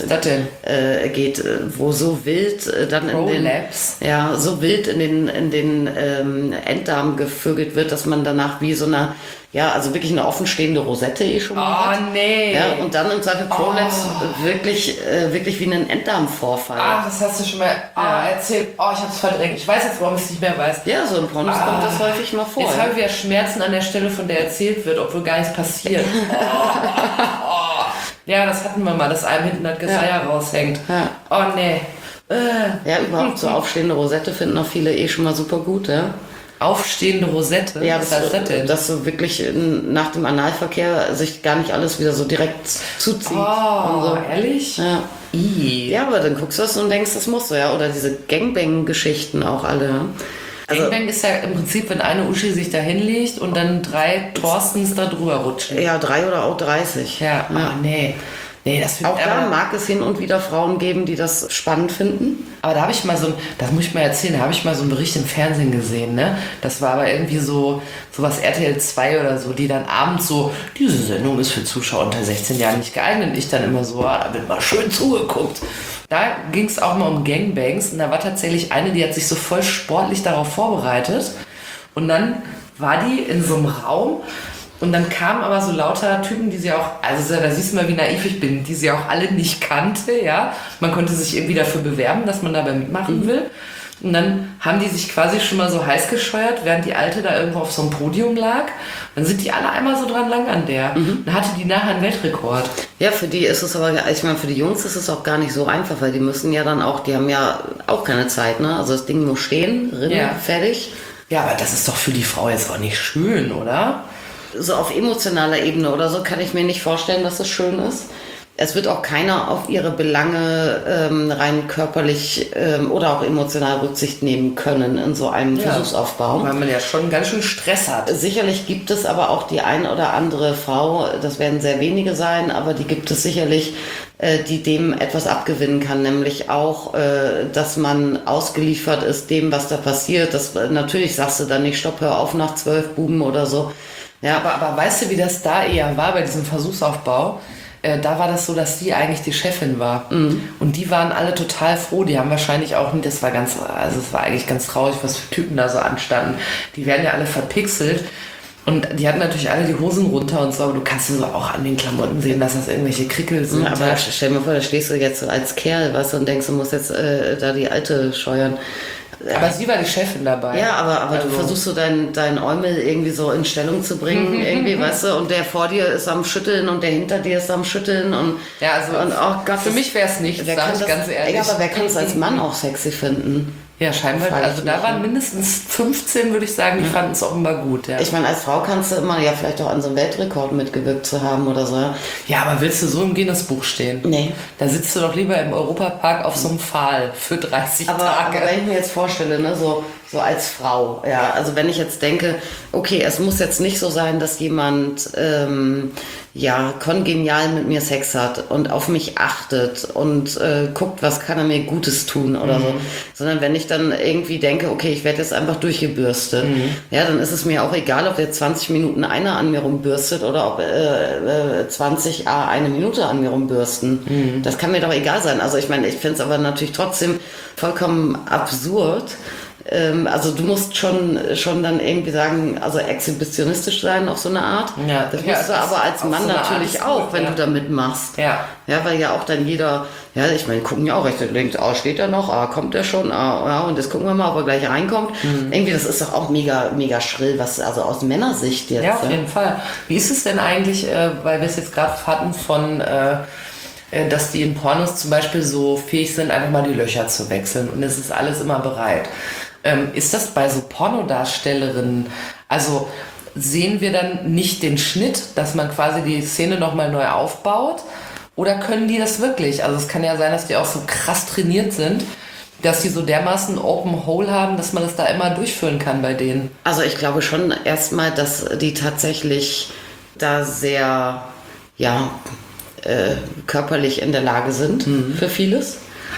äh, geht, wo so wild äh, dann Prolapse? in den... Ja, so wild in den, in den ähm, Enddarm gevögelt wird, dass man danach wie so eine... Ja, also wirklich eine offenstehende Rosette eh schon mal Oh, hat. nee. Ja, und dann im Zweifel Prolapse oh. wirklich, äh, wirklich wie einen Enddarmvorfall. Ah, das hast du schon mal ja. äh, erzählt. Oh, ich hab's verdrängt. Ich weiß jetzt, warum ich es nicht mehr weiß. Ja, so im Pornos ah. kommt das häufig mal vor. Jetzt habe ich wieder Schmerzen an der Stelle, von der erzählt wird, obwohl gar nichts passiert. oh. Oh. Ja, das hatten wir mal, dass einem hinten das Geseier ja. raushängt. Ja. Oh, nee. Äh. Ja, überhaupt so aufstehende Rosette finden auch viele eh schon mal super gut, ja. Aufstehende Rosette? Ja, das, das, das dass so wirklich nach dem Analverkehr sich gar nicht alles wieder so direkt zuzieht. Oh, und so. Ehrlich? Ja. I. Ja, aber dann guckst du das und denkst, das muss so, ja. Oder diese Gangbang-Geschichten auch alle. Also, Gangbang ist ja im Prinzip, wenn eine Uschi sich da hinlegt und dann drei Thorstens da drüber rutschen. Ja, drei oder auch dreißig. Ja, ja. Oh, nee. Nee, das auch da mag es hin und wieder Frauen geben, die das spannend finden. Aber da habe ich mal so ein, das muss ich mal erzählen, da habe ich mal so einen Bericht im Fernsehen gesehen, ne? Das war aber irgendwie so, so was R T L zwei oder so, die dann abends so, diese Sendung ist für Zuschauer unter sechzehn Jahren nicht geeignet. Und ich dann immer so, ah, da wird mal schön zugeguckt. da ging es auch mal um Gangbangs und da war tatsächlich eine, die hat sich so voll sportlich darauf vorbereitet und dann war die in so einem Raum und dann kamen aber so lauter Typen, die sie auch, also da siehst du mal, wie naiv ich bin, die sie auch alle nicht kannte, ja. Man konnte sich irgendwie dafür bewerben, dass man dabei mitmachen will. Und dann haben die sich quasi schon mal so heiß gescheuert, während die Alte da irgendwo auf so einem Podium lag. Dann sind die alle einmal so dran lang an der. Mhm. Dann hatte die nachher einen Weltrekord. Ja, für die ist es aber, ich meine, für die Jungs ist es auch gar nicht so einfach, weil die müssen ja dann auch, die haben ja auch keine Zeit, ne? Also das Ding muss stehen, Rinnen, ja. fertig. Ja, aber das ist doch für die Frau jetzt auch nicht schön, oder? So auf emotionaler Ebene oder so kann ich mir nicht vorstellen, dass es schön ist. Es wird auch keiner auf ihre Belange ähm, rein körperlich ähm, oder auch emotional Rücksicht nehmen können in so einem ja, Versuchsaufbau. Weil man ja schon ganz schön Stress hat. Sicherlich gibt es aber auch die ein oder andere Frau, das werden sehr wenige sein, aber die gibt es sicherlich, äh, die dem etwas abgewinnen kann, nämlich auch, äh, dass man ausgeliefert ist dem, was da passiert. Das, natürlich sagst du dann nicht, stopp, hör auf nach zwölf Buben oder so. Ja, aber, aber weißt du, wie das da eher war bei diesem Versuchsaufbau? Äh, da war das so, dass die eigentlich die Chefin war. Mhm. Und die waren alle total froh. Die haben wahrscheinlich auch nicht, das war ganz, also es war eigentlich ganz traurig, was für Typen da so anstanden. Die werden ja alle verpixelt. Und die hatten natürlich alle die Hosen runter und so, aber du kannst so auch an den Klamotten sehen, dass das irgendwelche Krickel sind. Ja, aber ja. Stell dir mal vor, da stehst du jetzt als Kerl, weißt du, und denkst, du musst jetzt äh, da die Alte scheuern. Aber sie war die Chefin dabei. Ja, aber, aber also. Du versuchst so deinen dein Eumel irgendwie so in Stellung zu bringen, irgendwie, weißt du, und der vor dir ist am Schütteln und der hinter dir ist am Schütteln und ja, also und, oh Gott, für mich wäre es nicht, sag ich ganz ehrlich. Ja, aber wer kann es als Mann auch sexy finden? Ja, scheinbar. Also da waren mindestens fünfzehn, würde ich sagen, die fanden es offenbar gut. Ja. Ich meine, als Frau kannst du immer ja vielleicht auch an so einem Weltrekord mitgewirkt zu haben oder so. Ja, aber willst du so im Guinness-Buch stehen? Nee. Da sitzt du doch lieber im Europapark auf so einem Pfahl für dreißig aber, Tage. Aber wenn ich mir jetzt vorstelle, ne, so, so als Frau, ja, also wenn ich jetzt denke, okay, es muss jetzt nicht so sein, dass jemand ähm, ja kongenial mit mir Sex hat und auf mich achtet und äh, guckt, was kann er mir Gutes tun oder mhm. so, sondern wenn ich dann irgendwie denke, okay, ich werde jetzt einfach durchgebürstet, mhm. ja, dann ist es mir auch egal, ob jetzt zwanzig Minuten einer an mir rumbürstet oder ob äh, äh, zwanzig a eine Minute an mir rumbürsten. Mhm. Das kann mir doch egal sein. Also ich meine, ich finde es aber natürlich trotzdem vollkommen absurd. Ähm, also du musst schon schon dann irgendwie sagen, also exhibitionistisch sein auf so eine Art. Ja, das ja, musst du aber als Mann so natürlich Art auch, wenn ja. du da mitmachst. Ja. Ja, weil ja auch dann jeder, ja, ich meine, gucken ja auch recht, denkt, ah, steht er noch, ah, kommt er schon, ah, ja, und jetzt gucken wir mal, ob er gleich reinkommt. Mhm. Irgendwie, das ist doch auch mega, mega schrill, was, also aus Männersicht jetzt. Ja, auf ja. jeden Fall. Wie ist es denn eigentlich, äh, weil wir es jetzt gerade hatten von, äh, äh, dass die in Pornos zum Beispiel so fähig sind, einfach mal die Löcher zu wechseln und es ist alles immer bereit. Ähm, ist das bei so Pornodarstellerinnen, also sehen wir dann nicht den Schnitt, dass man quasi die Szene nochmal neu aufbaut? Oder können die das wirklich? Also es kann ja sein, dass die auch so krass trainiert sind, dass die so dermaßen Open Hole haben, dass man das da immer durchführen kann bei denen. Also ich glaube schon erstmal, dass die tatsächlich da sehr, ja, äh, körperlich in der Lage sind mhm. für vieles.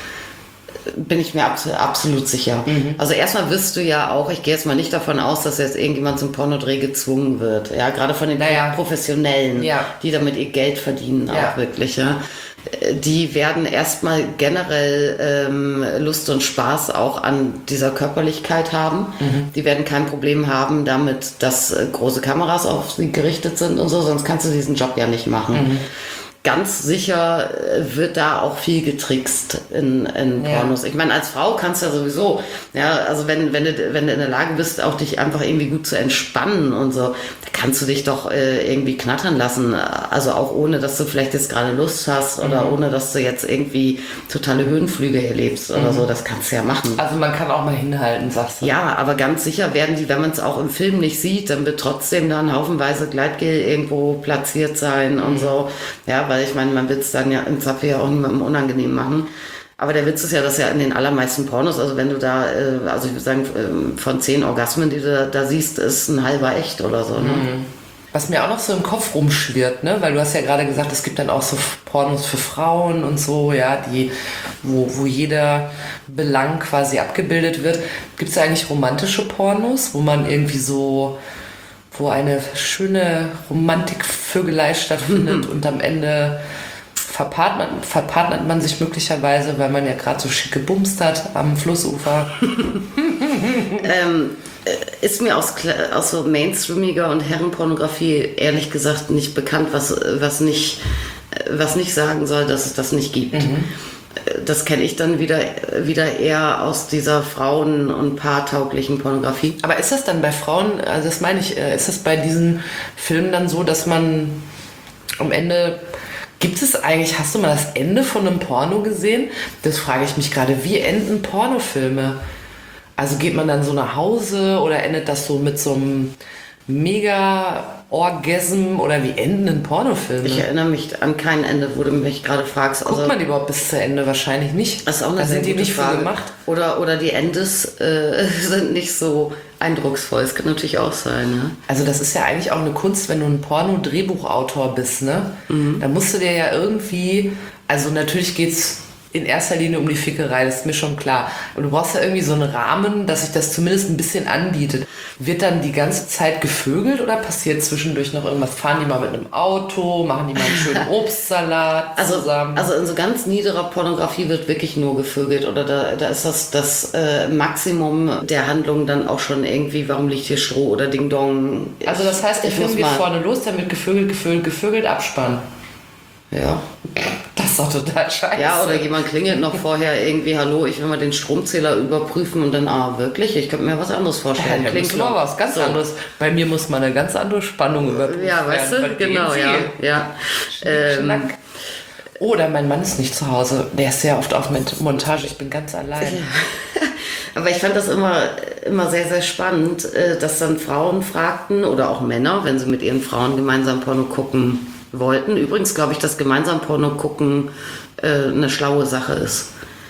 Bin ich mir absolut, absolut sicher. Mhm. Also erstmal wirst du ja auch, ich gehe jetzt mal nicht davon aus, dass jetzt irgendjemand zum Pornodreh gezwungen wird. Ja, gerade von den naja. Professionellen, ja. die damit ihr Geld verdienen ja. auch wirklich. Ja. Die werden erstmal generell ähm, Lust und Spaß auch an dieser Körperlichkeit haben. Mhm. Die werden kein Problem haben damit, dass äh, große Kameras auf sie gerichtet sind und so, sonst kannst du diesen Job ja nicht machen. Mhm. Ganz sicher wird da auch viel getrickst in, in Pornos. Ja. Ich meine, als Frau kannst du ja sowieso, ja, also wenn, wenn, du, wenn du in der Lage bist, auch dich einfach irgendwie gut zu entspannen und so, da kannst du dich doch äh, irgendwie knattern lassen. Also auch ohne, dass du vielleicht jetzt gerade Lust hast oder mhm. ohne, dass du jetzt irgendwie totale Höhenflüge erlebst oder mhm. so. Das kannst du ja machen. Also man kann auch mal hinhalten, sagst du. Ja, aber ganz sicher werden die, wenn man es auch im Film nicht sieht, dann wird trotzdem dann haufenweise Gleitgel irgendwo platziert sein mhm. und so. Ja, weil ich meine, man wird es dann ja im Zapfe ja auch niemandem unangenehm machen. Aber der Witz ist ja, dass ja in den allermeisten Pornos, also wenn du da, äh, also ich würde sagen, äh, von zehn Orgasmen, die du da, da siehst, ist ein halber echt oder so. Ne? Mhm. Was mir auch noch so im Kopf rumschwirrt, ne? Weil du hast ja gerade gesagt, es gibt dann auch so Pornos für Frauen und so, ja, die, wo, wo jeder Belang quasi abgebildet wird. Gibt es eigentlich romantische Pornos, wo man irgendwie so... wo eine schöne Romantikvögelei stattfindet und am Ende verpartnert, verpartnert man sich möglicherweise, weil man ja gerade so schick gebumst hat am Flussufer. ähm, ist mir aus, aus so mainstreamiger und Herrenpornografie ehrlich gesagt nicht bekannt, was, was, nicht, was nicht sagen soll, dass es das nicht gibt. Mhm. Das kenne ich dann wieder, wieder eher aus dieser Frauen- und paartauglichen Pornografie. Aber ist das dann bei Frauen, also das meine ich, ist das bei diesen Filmen dann so, dass man am Ende, gibt es eigentlich, hast du mal das Ende von einem Porno gesehen? Das frage ich mich gerade, wie enden Pornofilme? Also geht man dann so nach Hause oder endet das so mit so einem Mega-Orgasm oder wie enden denn Pornofilme? Ich erinnere mich an kein Ende, wo du mich gerade fragst. Guckt also, man die überhaupt bis zu Ende? Wahrscheinlich nicht. Das ist auch eine da sehr sind die gute nicht Frage. für gemacht. Oder, oder die Endes äh, sind nicht so eindrucksvoll. Das kann natürlich auch sein. Ne? Also das ist ja eigentlich auch eine Kunst, wenn du ein Porno-Drehbuchautor bist, ne? Mhm. Da musst du dir ja irgendwie, also natürlich geht's in erster Linie um die Fickerei, das ist mir schon klar. Aber du brauchst ja irgendwie so einen Rahmen, dass sich das zumindest ein bisschen anbietet. Wird dann die ganze Zeit gevögelt oder passiert zwischendurch noch irgendwas? Fahren die mal mit einem Auto? Machen die mal einen schönen Obstsalat also, zusammen? Also in so ganz niederer Pornografie wird wirklich nur gevögelt. Oder da, da ist das, das äh, Maximum der Handlung dann auch schon irgendwie, warum liegt hier Stroh oder Ding Dong. Also das heißt, der ich Film muss geht mal- vorne los, dann wird gevögelt, gevögelt, gevögelt, Abspann. Ja. Das ist doch total scheiße. Ja, oder jemand klingelt noch vorher irgendwie, hallo, ich will mal den Stromzähler überprüfen und dann, ah, wirklich? Ich könnte mir was anderes vorstellen. Ja, Klingt muss mal noch. was ganz So. anderes. Bei mir muss mal eine ganz andere Spannung überprüfen Ja, weißt du? werden. Genau, ja. ja. Ähm, Schnack. Oder mein Mann ist nicht zu Hause. Der ist sehr oft auf Mont- Montage. Ich bin ganz allein. Aber ich fand das immer, immer sehr, sehr spannend, äh, dass dann Frauen fragten oder auch Männer, wenn sie mit ihren Frauen gemeinsam Porno gucken wollten. Übrigens glaube ich, dass gemeinsam Porno gucken äh, eine schlaue Sache ist.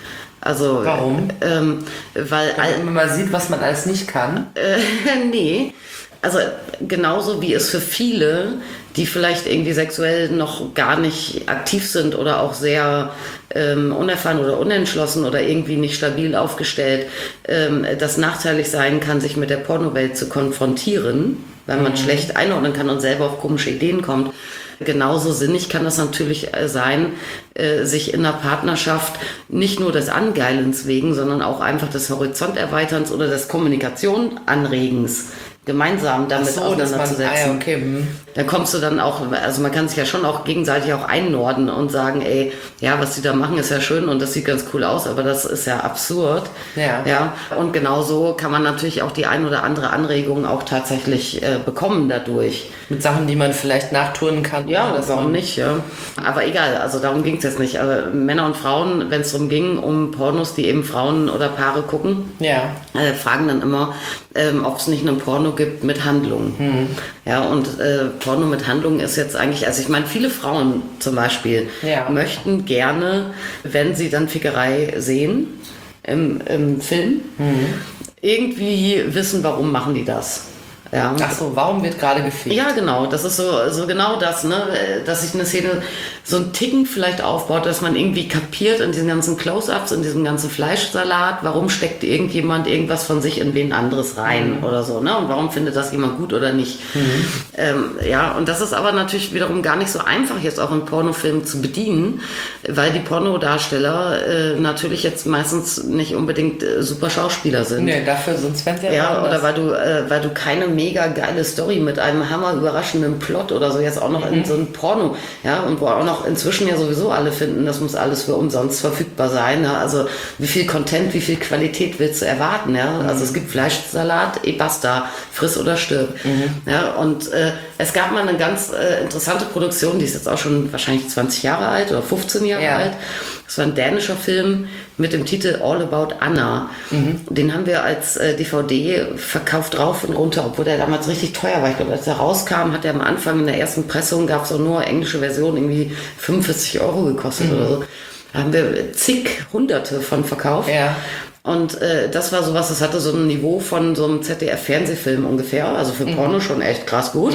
Also, Warum? Ähm, weil all, Wenn man mal sieht, was man alles nicht kann. Äh, nee. Also genauso wie es für viele, die vielleicht irgendwie sexuell noch gar nicht aktiv sind oder auch sehr ähm, unerfahren oder unentschlossen oder irgendwie nicht stabil aufgestellt, ähm, das nachteilig sein kann, sich mit der Pornowelt zu konfrontieren, weil man mhm. schlecht einordnen kann und selber auf komische Ideen kommt. Genauso sinnig kann das natürlich sein, äh, sich in der Partnerschaft nicht nur des Angeilens wegen, sondern auch einfach des Horizonterweiterns oder des Kommunikationanregens gemeinsam damit so, auseinanderzusetzen. Dass man, ah ja, okay. hm. Da kommst du dann auch, also man kann sich ja schon auch gegenseitig auch einnorden und sagen, ey, ja, was die da machen, ist ja schön und das sieht ganz cool aus, aber das ist ja absurd. Ja. Ja. Und genauso kann man natürlich auch die ein oder andere Anregung auch tatsächlich äh, bekommen dadurch. Mit Sachen, die man vielleicht nachturnen kann. Ja, oder dass warum man- nicht, ja. Aber egal, also darum ging es jetzt nicht. Aber Männer und Frauen, wenn es darum ging, um Pornos, die eben Frauen oder Paare gucken, Ja. äh, fragen dann immer, ähm, ob es nicht einen Porno gibt mit Handlung. Hm. Ja, und äh, Porno mit Handlung ist jetzt eigentlich, also ich meine, viele Frauen zum Beispiel Ja. möchten gerne, wenn sie dann Fickerei sehen im, im Film, Hm. irgendwie wissen, warum machen die das. Ja. Ach so, warum wird gerade gefickt? Ja, genau. Das ist so, so genau das, ne? Dass sich eine Szene so einen Ticken vielleicht aufbaut, dass man irgendwie kapiert in diesen ganzen Close-Ups, in diesem ganzen Fleischsalat, warum steckt irgendjemand irgendwas von sich in wen anderes rein mhm. oder so, ne? Und warum findet das jemand gut oder nicht? Mhm. Ähm, ja, und das ist aber natürlich wiederum gar nicht so einfach, jetzt auch in Pornofilmen zu bedienen, weil die Pornodarsteller äh, natürlich jetzt meistens nicht unbedingt äh, super Schauspieler sind. Nee, dafür sonst wären sie ja Ja, anders. oder weil du, äh, weil du keine mega geile Story mit einem hammer überraschenden Plot oder so jetzt auch noch Mhm. in so ein Porno, ja, und wo auch noch inzwischen ja sowieso alle finden, das muss alles für umsonst verfügbar sein, ja, also wie viel Content, wie viel Qualität willst du erwarten, ja, Mhm. also es gibt Fleischsalat, eh basta, friss oder stirb, Mhm. ja, und äh, es gab mal eine ganz äh, interessante Produktion, die ist jetzt auch schon wahrscheinlich zwanzig Jahre alt oder fünfzehn Jahre Ja. alt. Das war ein dänischer Film mit dem Titel All About Anna. Mhm. Den haben wir als äh, D V D verkauft rauf und runter, obwohl der damals richtig teuer war. Ich glaube, als er rauskam, hat er am Anfang in der ersten Pressung, gab es auch nur englische Version, irgendwie fünfundvierzig Euro gekostet Mhm. oder so. Da haben wir zig Hunderte von verkauft. Ja. Und äh, das war sowas, das hatte so ein Niveau von so einem Z D F-Fernsehfilm ungefähr. Also für Porno schon echt krass gut.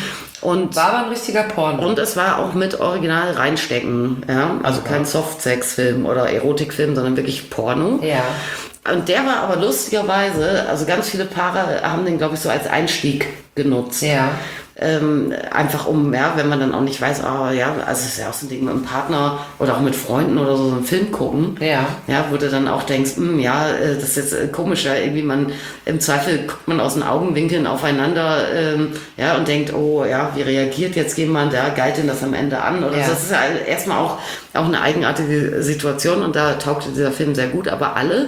Und War aber ein richtiger Porno. und es war auch mit Original reinstecken, ja, also Aha. kein Softsex-Film oder Erotikfilm, sondern wirklich Porno. Ja. Und der war aber lustigerweise, also ganz viele Paare haben den, glaube ich, so als Einstieg genutzt. Ja. Ähm, einfach um, ja, wenn man dann auch nicht weiß, ah, ja, also es ist ja auch so ein Ding mit einem Partner oder auch mit Freunden oder so, so einen Film gucken. Ja. Ja, wo du dann auch denkst, hm, ja, das ist jetzt äh, komisch, ja, irgendwie man, im Zweifel guckt man aus den Augenwinkeln aufeinander, ähm, ja, und denkt, oh, ja, wie reagiert jetzt jemand, ja, geilt denn das am Ende an? Oder Ja. so. Das ist ja erstmal auch, auch eine eigenartige Situation und da taugte dieser Film sehr gut, aber alle,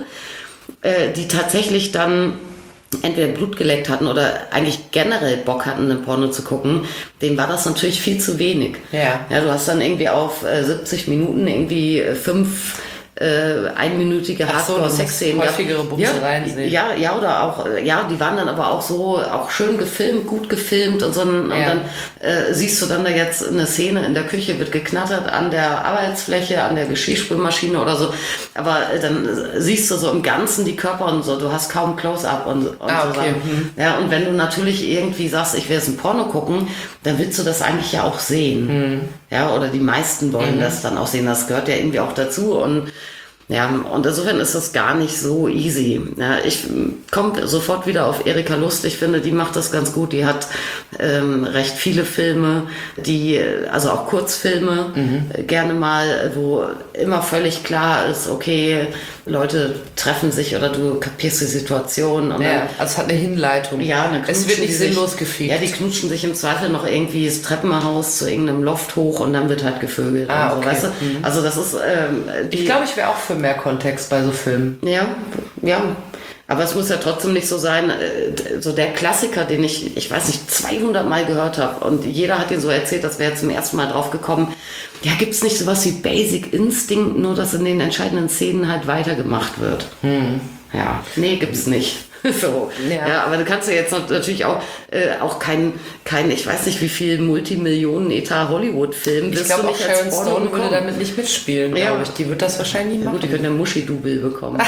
äh, die tatsächlich dann entweder Blut geleckt hatten oder eigentlich generell Bock hatten, eine Porno zu gucken, denen war das natürlich viel zu wenig. Ja. Ja, du hast dann irgendwie auf äh, siebzig Minuten irgendwie äh, fünf äh, einminütige Ach so, Hardcore-Sex-Szenen. häufigere Bumsereien ja, sehen. ja, ja, oder auch, äh, ja, die waren dann aber auch so, auch schön gefilmt, gut gefilmt und so. Und Ja. dann äh, siehst du dann da jetzt eine Szene in der Küche, wird geknattert an der Arbeitsfläche, an der Geschirrspülmaschine oder so. Aber äh, dann siehst du so im Ganzen die Körper und so, du hast kaum Close-Up und, und Ah, so okay. Sachen. Mhm. Ja, und wenn du natürlich irgendwie sagst, ich will jetzt ein Porno gucken, dann willst du das eigentlich ja auch sehen. Mhm. Ja, oder die meisten wollen das dann auch sehen. Das gehört ja irgendwie auch dazu. Und ja, und insofern ist das gar nicht so easy. Ja, ich komme sofort wieder auf Erika Lust. Ich finde, die macht das ganz gut. Die hat ähm, recht viele Filme, die, also auch Kurzfilme, mhm. gerne mal, wo immer völlig klar ist, okay, Leute treffen sich oder du kapierst die Situation. Und Ja, dann, also es hat eine Hinleitung. ja, dann es wird knutschen nicht die sich- sinnlos gefickt. Ja, die knutschen sich im Zweifel noch irgendwie das Treppenhaus zu irgendeinem Loft hoch und dann wird halt gevögelt. Ah, und so, okay. weißt du? Mhm. Also das ist ähm, die. Ich glaube, ich wäre auch für mehr Kontext bei so Filmen. Ja, ja. Aber es muss ja trotzdem nicht so sein, äh, so der Klassiker, den ich, ich weiß nicht, zweihundert Mal gehört habe und jeder hat ihn so erzählt, dass wir jetzt zum ersten Mal drauf gekommen. Ja, gibt's nicht sowas wie Basic Instinct, nur dass in den entscheidenden Szenen halt weitergemacht wird. Hm. Ja, nee, gibt's nicht. So. Ja. Ja. aber du kannst ja jetzt noch- natürlich auch, äh, auch kein, kein, ich weiß nicht wie viel Multimillionen-Etat Hollywood-Film. Ich glaube auch Sharon Stone würde damit nicht mitspielen, Ja. glaube ich. Die wird das wahrscheinlich nicht Ja, machen. gut, die können ja Muschi-Double bekommen.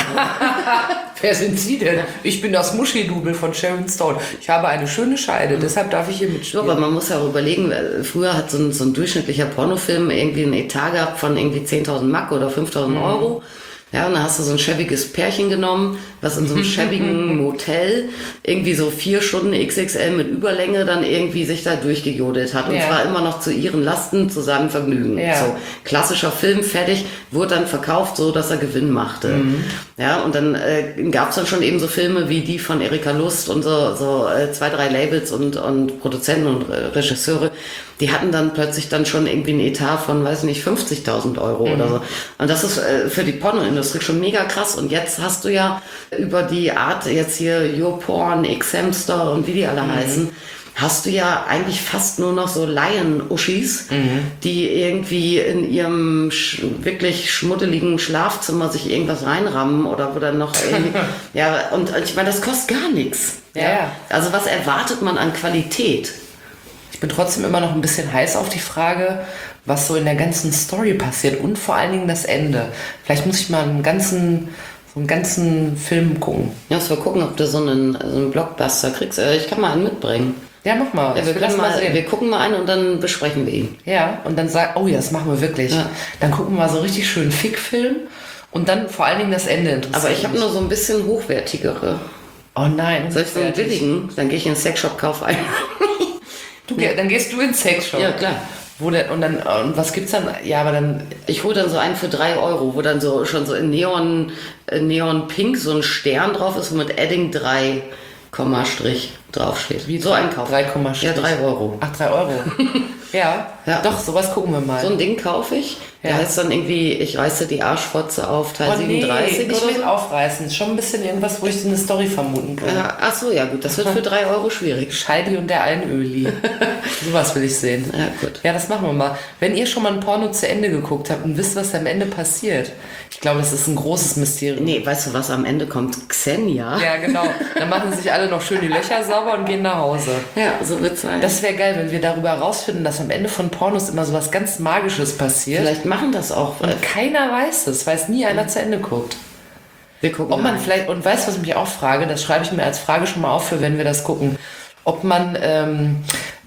Wer sind Sie denn? Ich bin das Muschi-Double von Sharon Stone. Ich habe eine schöne Scheide, deshalb darf ich hier Ja, mitspielen. aber man muss ja auch überlegen, äh, früher hat so ein, so ein durchschnittlicher Pornofilm irgendwie einen Etat gehabt von irgendwie zehntausend Mark oder fünftausend Euro. Ja, und dann hast du so ein schäbiges Pärchen genommen, was in so einem schäbigen Motel irgendwie so vier Stunden X X L mit Überlänge dann irgendwie sich da durchgejodelt hat. Und Ja. zwar immer noch zu ihren Lasten, zu seinem Vergnügen. Ja. So, klassischer Film, fertig, wurde dann verkauft, so dass er Gewinn machte. Ja, und dann äh, gab es dann schon eben so Filme wie die von Erika Lust und so, so äh, zwei, drei Labels und, und Produzenten und äh, Regisseure, die hatten dann plötzlich dann schon irgendwie einen Etat von, weiß nicht, fünfzigtausend Euro oder so. Und das ist äh, für die Pornoindustrie schon mega krass. Und jetzt hast du ja über die Art, jetzt hier YouPorn, Xhamster und wie die alle heißen, hast du ja eigentlich fast nur noch so Laien-Uschis, die irgendwie in ihrem sch wirklich schmuddeligen Schlafzimmer sich irgendwas reinrammen oder wo dann noch irgendwie, ja, und ich meine, das kostet gar nichts. Ja, ja. Also was erwartet man an Qualität? Ich bin trotzdem immer noch ein bisschen heiß auf die Frage, was so in der ganzen Story passiert und vor allen Dingen das Ende. Vielleicht muss ich mal einen ganzen, so einen ganzen Film gucken. Ja, muss mal gucken, ob du so einen, so einen Blockbuster kriegst. Äh, Ich kann mal einen mitbringen. Ja, mach mal. Ja, Ich wir, will das können mal mal, sehen. wir gucken mal einen und dann besprechen wir ihn. Ja, und dann sag, oh ja, das machen wir wirklich. Ja. Dann gucken wir mal so richtig schön Fick-Film und dann vor allen Dingen das Ende interessiert Aber ich habe mich. nur so ein bisschen hochwertigere. Oh nein. Soll ich so einen fertig. billigen? Dann gehe ich in den Sexshop, kauf einen. Du, ge- Dann gehst du ins Sexshop. Ja, klar. Wo denn, und dann, und was gibt's dann? Ja, aber dann, Ich hole dann so einen für drei Euro, wo dann so schon so in Neon, äh, Neon Pink so ein Stern drauf ist, wo mit Edding drei Komma Strich draufsteht. Wie so ein Kauf. drei Komma Ja, drei Euro. Ach, drei Euro. ja, Ja. doch, sowas gucken wir mal. So ein Ding kaufe ich. Ja. Der heißt dann irgendwie, ich reiße die Arschfotze auf Teil oh nee, siebenunddreißig nicht oder mit so. aufreißen. Schon ein bisschen irgendwas, wo ich so eine Story vermuten kann. Ja, ach so, ja gut, das wird für drei Euro schwierig. Scheidi und der Einöli. Sowas will ich sehen. Ja, gut. Ja, das machen wir mal. Wenn ihr schon mal ein Porno zu Ende geguckt habt und wisst, was am Ende passiert, ich glaube, das ist ein großes Mysterium. Nee, weißt du, was am Ende kommt? Xenia. Ja, genau. Dann machen sich alle noch schön die Löcher sauber und gehen nach Hause. Ja, so wird's sein. Das wäre geil, wenn wir darüber herausfinden, dass am Ende von Pornos immer so was ganz Magisches passiert. Vielleicht machen das auch. Und keiner weiß es, weil es nie einer zu Ende guckt. Wir gucken Ob man mal. vielleicht, und weißt du, was ich mich auch frage, das schreibe ich mir als Frage schon mal auf, für wenn wir das gucken, ob man ähm,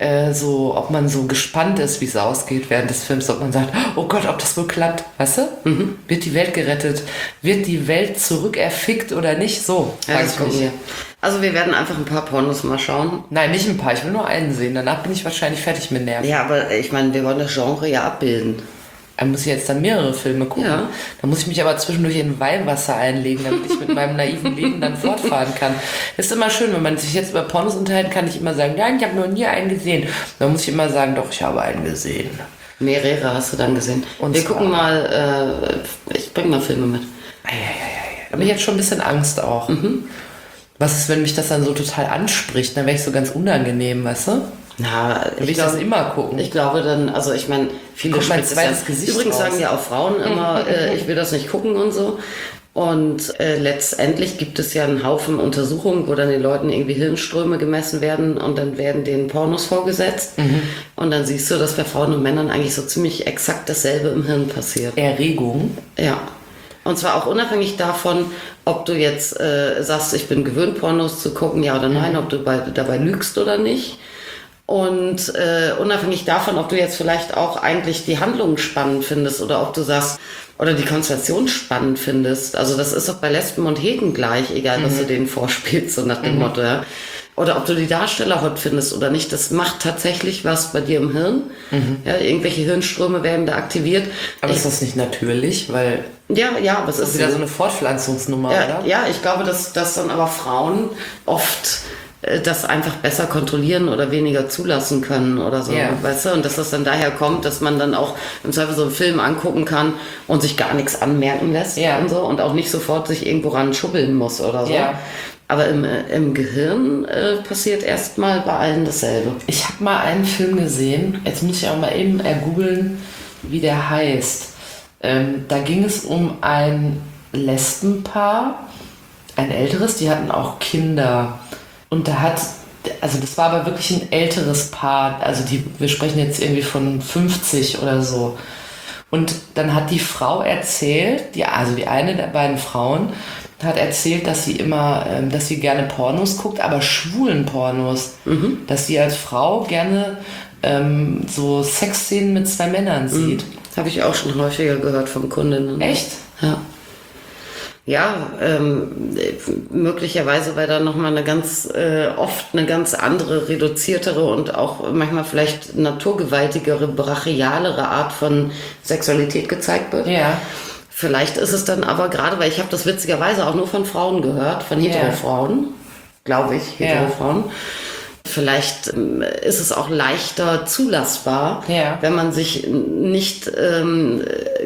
äh, so, ob man so gespannt ist, wie es ausgeht während des Films, ob man sagt, oh Gott, ob das wohl klappt, weißt du? Mhm. Wird die Welt gerettet? Wird die Welt zurückerfickt oder nicht? So, ja, das gucken wir. Also wir werden einfach ein paar Pornos mal schauen. Nein, nicht ein paar, ich will nur einen sehen. Danach bin ich wahrscheinlich fertig mit Nerven. Ja, aber ich meine, wir wollen das Genre ja abbilden. Dann muss ich jetzt dann mehrere Filme gucken. Ja. Dann muss ich mich aber zwischendurch in Weihwasser einlegen, damit ich mit meinem naiven Leben dann fortfahren kann. Ist immer schön, wenn man sich jetzt über Pornos unterhält, kann ich immer sagen, nein, ich habe noch nie einen gesehen. Dann muss ich immer sagen, doch, ich habe einen gesehen. Mehrere hast du dann gesehen. Und wir gucken mal, äh, ich bringe mal Filme mit. Ja, ja, ja. Da habe ich jetzt schon ein bisschen Angst auch. Mhm. Was ist, wenn mich das dann so total anspricht? Dann wäre ich so ganz unangenehm, weißt du? Na, ich will ich das immer gucken. Ich glaube dann, also ich meine, viele schwitzen ja. Gesicht Übrigens raus. Sagen ja auch Frauen immer, äh, ich will das nicht gucken und so. Und äh, letztendlich gibt es ja einen Haufen Untersuchungen, wo dann den Leuten irgendwie Hirnströme gemessen werden und dann werden denen Pornos vorgesetzt. Mhm. Und dann siehst du, dass bei Frauen und Männern eigentlich so ziemlich exakt dasselbe im Hirn passiert. Erregung? Ja. Und zwar auch unabhängig davon, ob du jetzt äh, sagst, ich bin gewöhnt, Pornos zu gucken, ja oder nein, mhm. ob du bei, dabei lügst oder nicht. Und äh, unabhängig davon, ob du jetzt vielleicht auch eigentlich die Handlungen spannend findest oder ob du sagst, oder die Konstellation spannend findest. Also das ist auch bei Lesben und Heten gleich, egal mhm. was du denen vorspielst, so nach dem mhm. Motto. Ja. Oder ob du die Darsteller hot findest oder nicht, das macht tatsächlich was bei dir im Hirn. Mhm. Ja, irgendwelche Hirnströme werden da aktiviert. Aber ich, ist das nicht natürlich? Weil ja, ja, aber es ist wieder so eine Fortpflanzungsnummer, ja, oder? Ja, ich glaube, dass, dass dann aber Frauen oft das einfach besser kontrollieren oder weniger zulassen können oder so, yeah. weißt du? Und dass das dann daher kommt, dass man dann auch im Zweifel so einen Film angucken kann und sich gar nichts anmerken lässt yeah. und so und auch nicht sofort sich irgendwo ran schubbeln muss oder so. Yeah. Aber im, im Gehirn äh, passiert erstmal bei allen dasselbe. Ich habe mal einen Film gesehen, jetzt muss ich auch mal eben ergoogeln, wie der heißt. Ähm, da ging es um ein Lesbenpaar, ein älteres, die hatten auch Kinder. Und da hat, also das war aber wirklich ein älteres Paar, also die, wir sprechen jetzt irgendwie von fünfzig oder so. Und dann hat die Frau erzählt, die, also die eine der beiden Frauen, hat erzählt, dass sie immer, ähm, dass sie gerne Pornos guckt, aber schwulen Pornos. Mhm. Dass sie als Frau gerne ähm, so Sexszenen mit zwei Männern sieht. Mhm. Habe ich auch schon häufiger gehört von Kundinnen. Echt? Ja. Ja, ähm, möglicherweise, weil da nochmal eine ganz, äh, oft eine ganz andere, reduziertere und auch manchmal vielleicht naturgewaltigere, brachialere Art von Sexualität gezeigt wird. Ja. Vielleicht ist es dann aber gerade, weil ich habe das witzigerweise auch nur von Frauen gehört, von Hetero-Frauen, yeah. glaube ich, Hetero-Frauen. Yeah. Vielleicht ist es auch leichter zulassbar, ja. wenn man sich nicht ähm,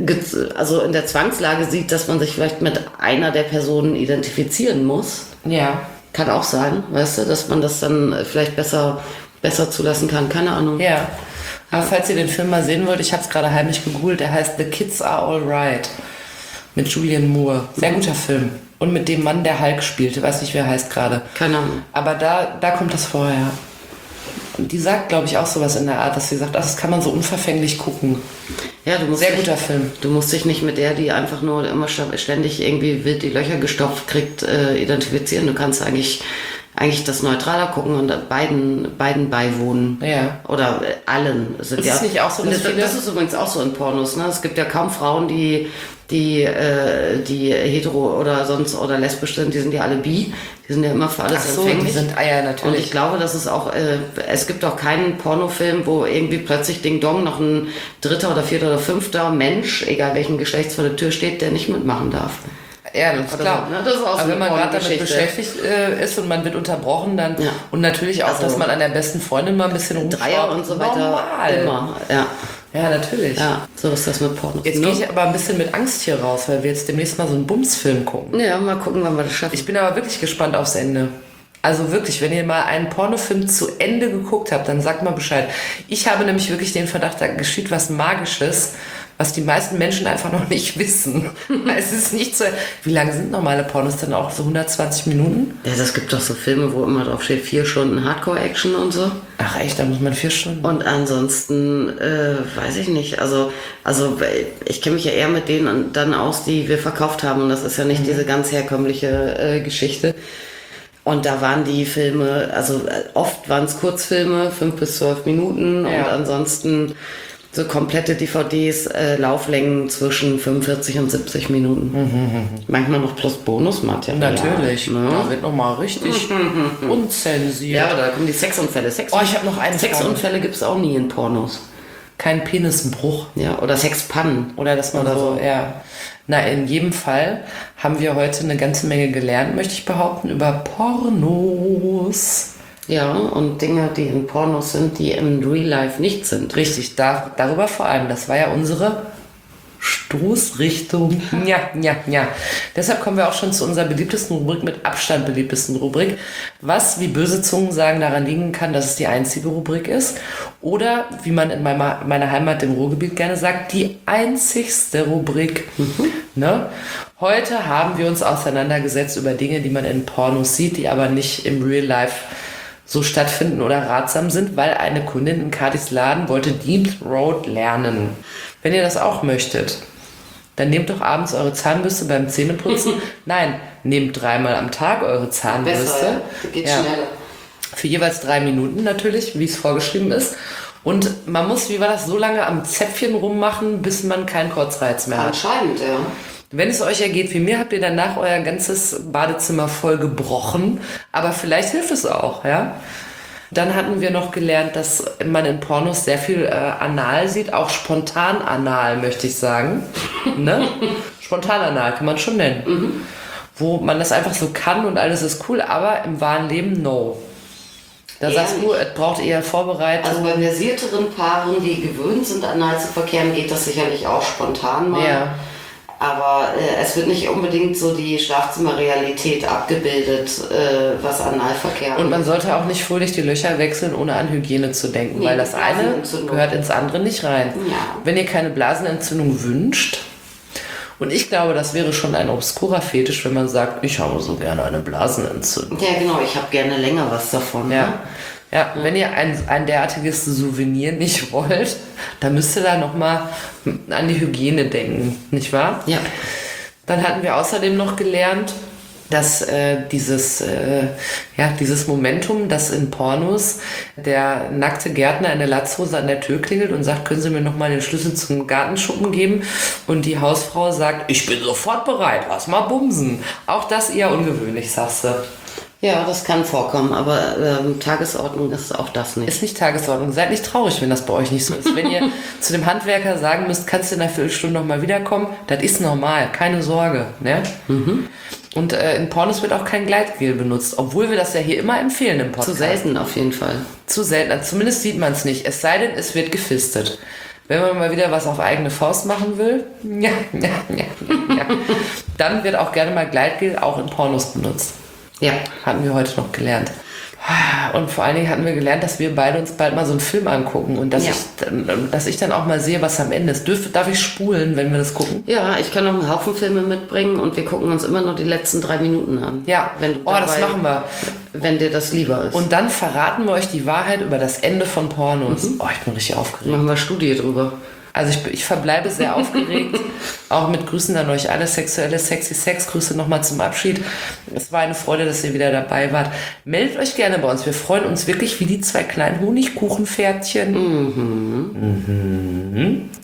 also in der Zwangslage sieht, dass man sich vielleicht mit einer der Personen identifizieren muss. Ja. Kann auch sein, weißt du, dass man das dann vielleicht besser, besser zulassen kann. Keine Ahnung. Ja. Aber ja. falls ihr den Film mal sehen wollt, ich habe es gerade heimlich gegoogelt, der heißt The Kids Are Alright mit Julianne Moore. Sehr guter Film. Und mit dem Mann, der Hulk spielte. Weiß nicht, wer heißt gerade. Keine Ahnung. Aber da, da kommt das vorher. Und die sagt, glaube ich, auch sowas in der Art, dass sie sagt, ach, das kann man so unverfänglich gucken. Ja, du musst Sehr dich, guter Film. Du musst dich nicht mit der, die einfach nur immer ständig irgendwie wild die Löcher gestopft kriegt, äh, identifizieren. Du kannst eigentlich, eigentlich das neutraler gucken und beiden, beiden beiwohnen. Ja. Oder äh, allen. Sind ist ja, es nicht auch so, dass das, das ist übrigens auch so in Pornos. Ne? Es gibt ja kaum Frauen, die die äh, die hetero oder sonst oder lesbisch sind, die sind ja alle bi, die sind ja immer für alles Ach so, empfänglich. Die sind Eier natürlich. Und ich glaube, dass es auch, äh, es gibt auch keinen Pornofilm, wo irgendwie plötzlich Ding Dong noch ein dritter oder vierter oder fünfter Mensch, egal welchen Geschlechts, vor der Tür steht, der nicht mitmachen darf. Ja, das ist klar. So, ne? Das ist auch aber so wenn man gerade damit beschäftigt äh, ist und man wird unterbrochen, dann ja. und natürlich auch, also, dass man an der besten Freundin mal ein bisschen rumschaut. Dreier und so weiter. Normal. Immer, ja. Ja, natürlich. Ja, so ist das mit Pornos. Jetzt gehe ich aber ein bisschen mit Angst hier raus, weil wir jetzt demnächst mal so einen Bumsfilm gucken. Ja, mal gucken, wann wir das schaffen. Ich bin aber wirklich gespannt aufs Ende. Also wirklich, wenn ihr mal einen Pornofilm zu Ende geguckt habt, dann sagt mal Bescheid. Ich habe nämlich wirklich den Verdacht, da geschieht was Magisches, was die meisten Menschen einfach noch nicht wissen. Es ist nicht so... Wie lang sind normale Pornos denn auch? So hundertzwanzig Minuten? Ja, das gibt doch so Filme, wo immer drauf steht, vier Stunden Hardcore-Action und so. Ach echt, da muss man vier Stunden... Und ansonsten, äh, weiß ich nicht. Also, also ich kenne mich ja eher mit denen dann aus, die wir verkauft haben. Und das ist ja nicht mhm. diese ganz herkömmliche äh, Geschichte. Und da waren die Filme, also oft waren es Kurzfilme, fünf bis zwölf Minuten Ja. und ansonsten so komplette D V Ds, äh, Lauflängen zwischen fünfundvierzig und siebzig Minuten. Mhm. Manchmal noch plus Bonusmaterial. Natürlich. Ne? Da wird nochmal richtig unzensiert. Ja, aber da kommen die Sexunfälle. Sex Oh, ich habe noch eine Frage. Sexunfälle gibt es auch nie in Pornos. Kein Penisbruch. Ja, oder Sexpannen. Oder dass man Oder so, so. ja. Na, in jedem Fall haben wir heute eine ganze Menge gelernt, möchte ich behaupten, über Pornos. Ja, und Dinge, die in Pornos sind, die im Real Life nicht sind. Richtig, da, darüber vor allem. Das war ja unsere Stoßrichtung. Ja, ja, ja. Deshalb kommen wir auch schon zu unserer beliebtesten Rubrik, mit Abstand beliebtesten Rubrik. Was, wie böse Zungen sagen, daran liegen kann, dass es die einzige Rubrik ist. Oder, wie man in meiner, meiner Heimat, dem Ruhrgebiet, gerne sagt, die einzigste Rubrik. Mhm. Ne? Heute haben wir uns auseinandergesetzt über Dinge, die man in Pornos sieht, die aber nicht im Real Life so stattfinden oder ratsam sind, weil eine Kundin in Katis Laden wollte Deep Throat lernen. Wenn ihr das auch möchtet, dann nehmt doch abends eure Zahnbürste beim Zähneputzen. Nein, nehmt dreimal am Tag eure Zahnbürste. Besser, ja. Das geht Ja. schneller. Für jeweils drei Minuten natürlich, wie es vorgeschrieben ist. Und man muss, wie war das, so lange am Zäpfchen rummachen, bis man keinen Kotzreiz mehr hat. Anscheinend, ja. Wenn es euch ergeht wie mir, habt ihr danach euer ganzes Badezimmer voll gebrochen. Aber vielleicht hilft es auch, ja. Dann hatten wir noch gelernt, dass man in Pornos sehr viel äh, Anal sieht, auch spontan Anal, möchte ich sagen. Ne? Spontan Anal kann man schon nennen. Mhm. Wo man das einfach so kann und alles ist cool, aber im wahren Leben no. Da Eher sagst du, nicht. es braucht eher Vorbereitung. Also bei versierteren Paaren, die gewöhnt sind, anal zu verkehren, geht das sicherlich auch spontan mal. Ja. Aber äh, es wird nicht unbedingt so die Schlafzimmerrealität abgebildet, äh, was Analverkehr Und man sollte auch nicht fröhlich die Löcher wechseln, ohne an Hygiene zu denken, Nee, weil das eine Blasenentzündung. gehört ins andere nicht rein. Ja. Wenn ihr keine Blasenentzündung wünscht, und ich glaube, das wäre schon ein obskurer Fetisch, wenn man sagt, ich habe so gerne eine Blasenentzündung. Ja, genau, ich habe gerne länger was davon. Ja. Ne? Ja, wenn ihr ein, ein derartiges Souvenir nicht wollt, dann müsst ihr da nochmal an die Hygiene denken, nicht wahr? Ja. Dann hatten wir außerdem noch gelernt, dass äh, dieses, äh, ja, dieses Momentum, dass in Pornos der nackte Gärtner in der Latzhose an der Tür klingelt und sagt, können Sie mir nochmal den Schlüssel zum Gartenschuppen geben? Und die Hausfrau sagt, ich bin sofort bereit, lass mal bumsen. Auch das eher ungewöhnlich, sagst du. Ja, das kann vorkommen, aber ähm, Tagesordnung ist auch das nicht. Ist nicht Tagesordnung. Seid nicht traurig, wenn das bei euch nicht so ist. Wenn ihr zu dem Handwerker sagen müsst, kannst du in einer Viertelstunde nochmal wiederkommen, das ist normal, keine Sorge. Ne? Mhm. Und äh, in Pornos wird auch kein Gleitgel benutzt, obwohl wir das ja hier immer empfehlen im Podcast. Zu selten auf jeden Fall. Zu selten, also zumindest sieht man es nicht. Es sei denn, es wird gefistet. Wenn man mal wieder was auf eigene Faust machen will, ja, ja, ja, ja, dann wird auch gerne mal Gleitgel auch in Pornos benutzt. Ja. Hatten wir heute noch gelernt. Und vor allen Dingen hatten wir gelernt, dass wir beide uns bald mal so einen Film angucken und dass, Ja. ich, dass ich dann auch mal sehe, was am Ende ist. Dürf, darf ich spulen, wenn wir das gucken? Ja, ich kann noch einen Haufen Filme mitbringen und wir gucken uns immer nur die letzten drei Minuten an. Ja, wenn du oh, das dabei- machen wir. Wenn dir das lieber ist. Und dann verraten wir euch die Wahrheit über das Ende von Pornos. Mhm. Oh, ich bin richtig aufgeregt. machen wir Studie drüber. Also ich, ich verbleibe sehr aufgeregt, auch mit Grüßen an euch alle, sexuelle Sexy Sex, Grüße nochmal zum Abschied. Es war eine Freude, dass ihr wieder dabei wart. Meldet euch gerne bei uns, wir freuen uns wirklich wie die zwei kleinen Honigkuchenpferdchen. Mhm. Mhm.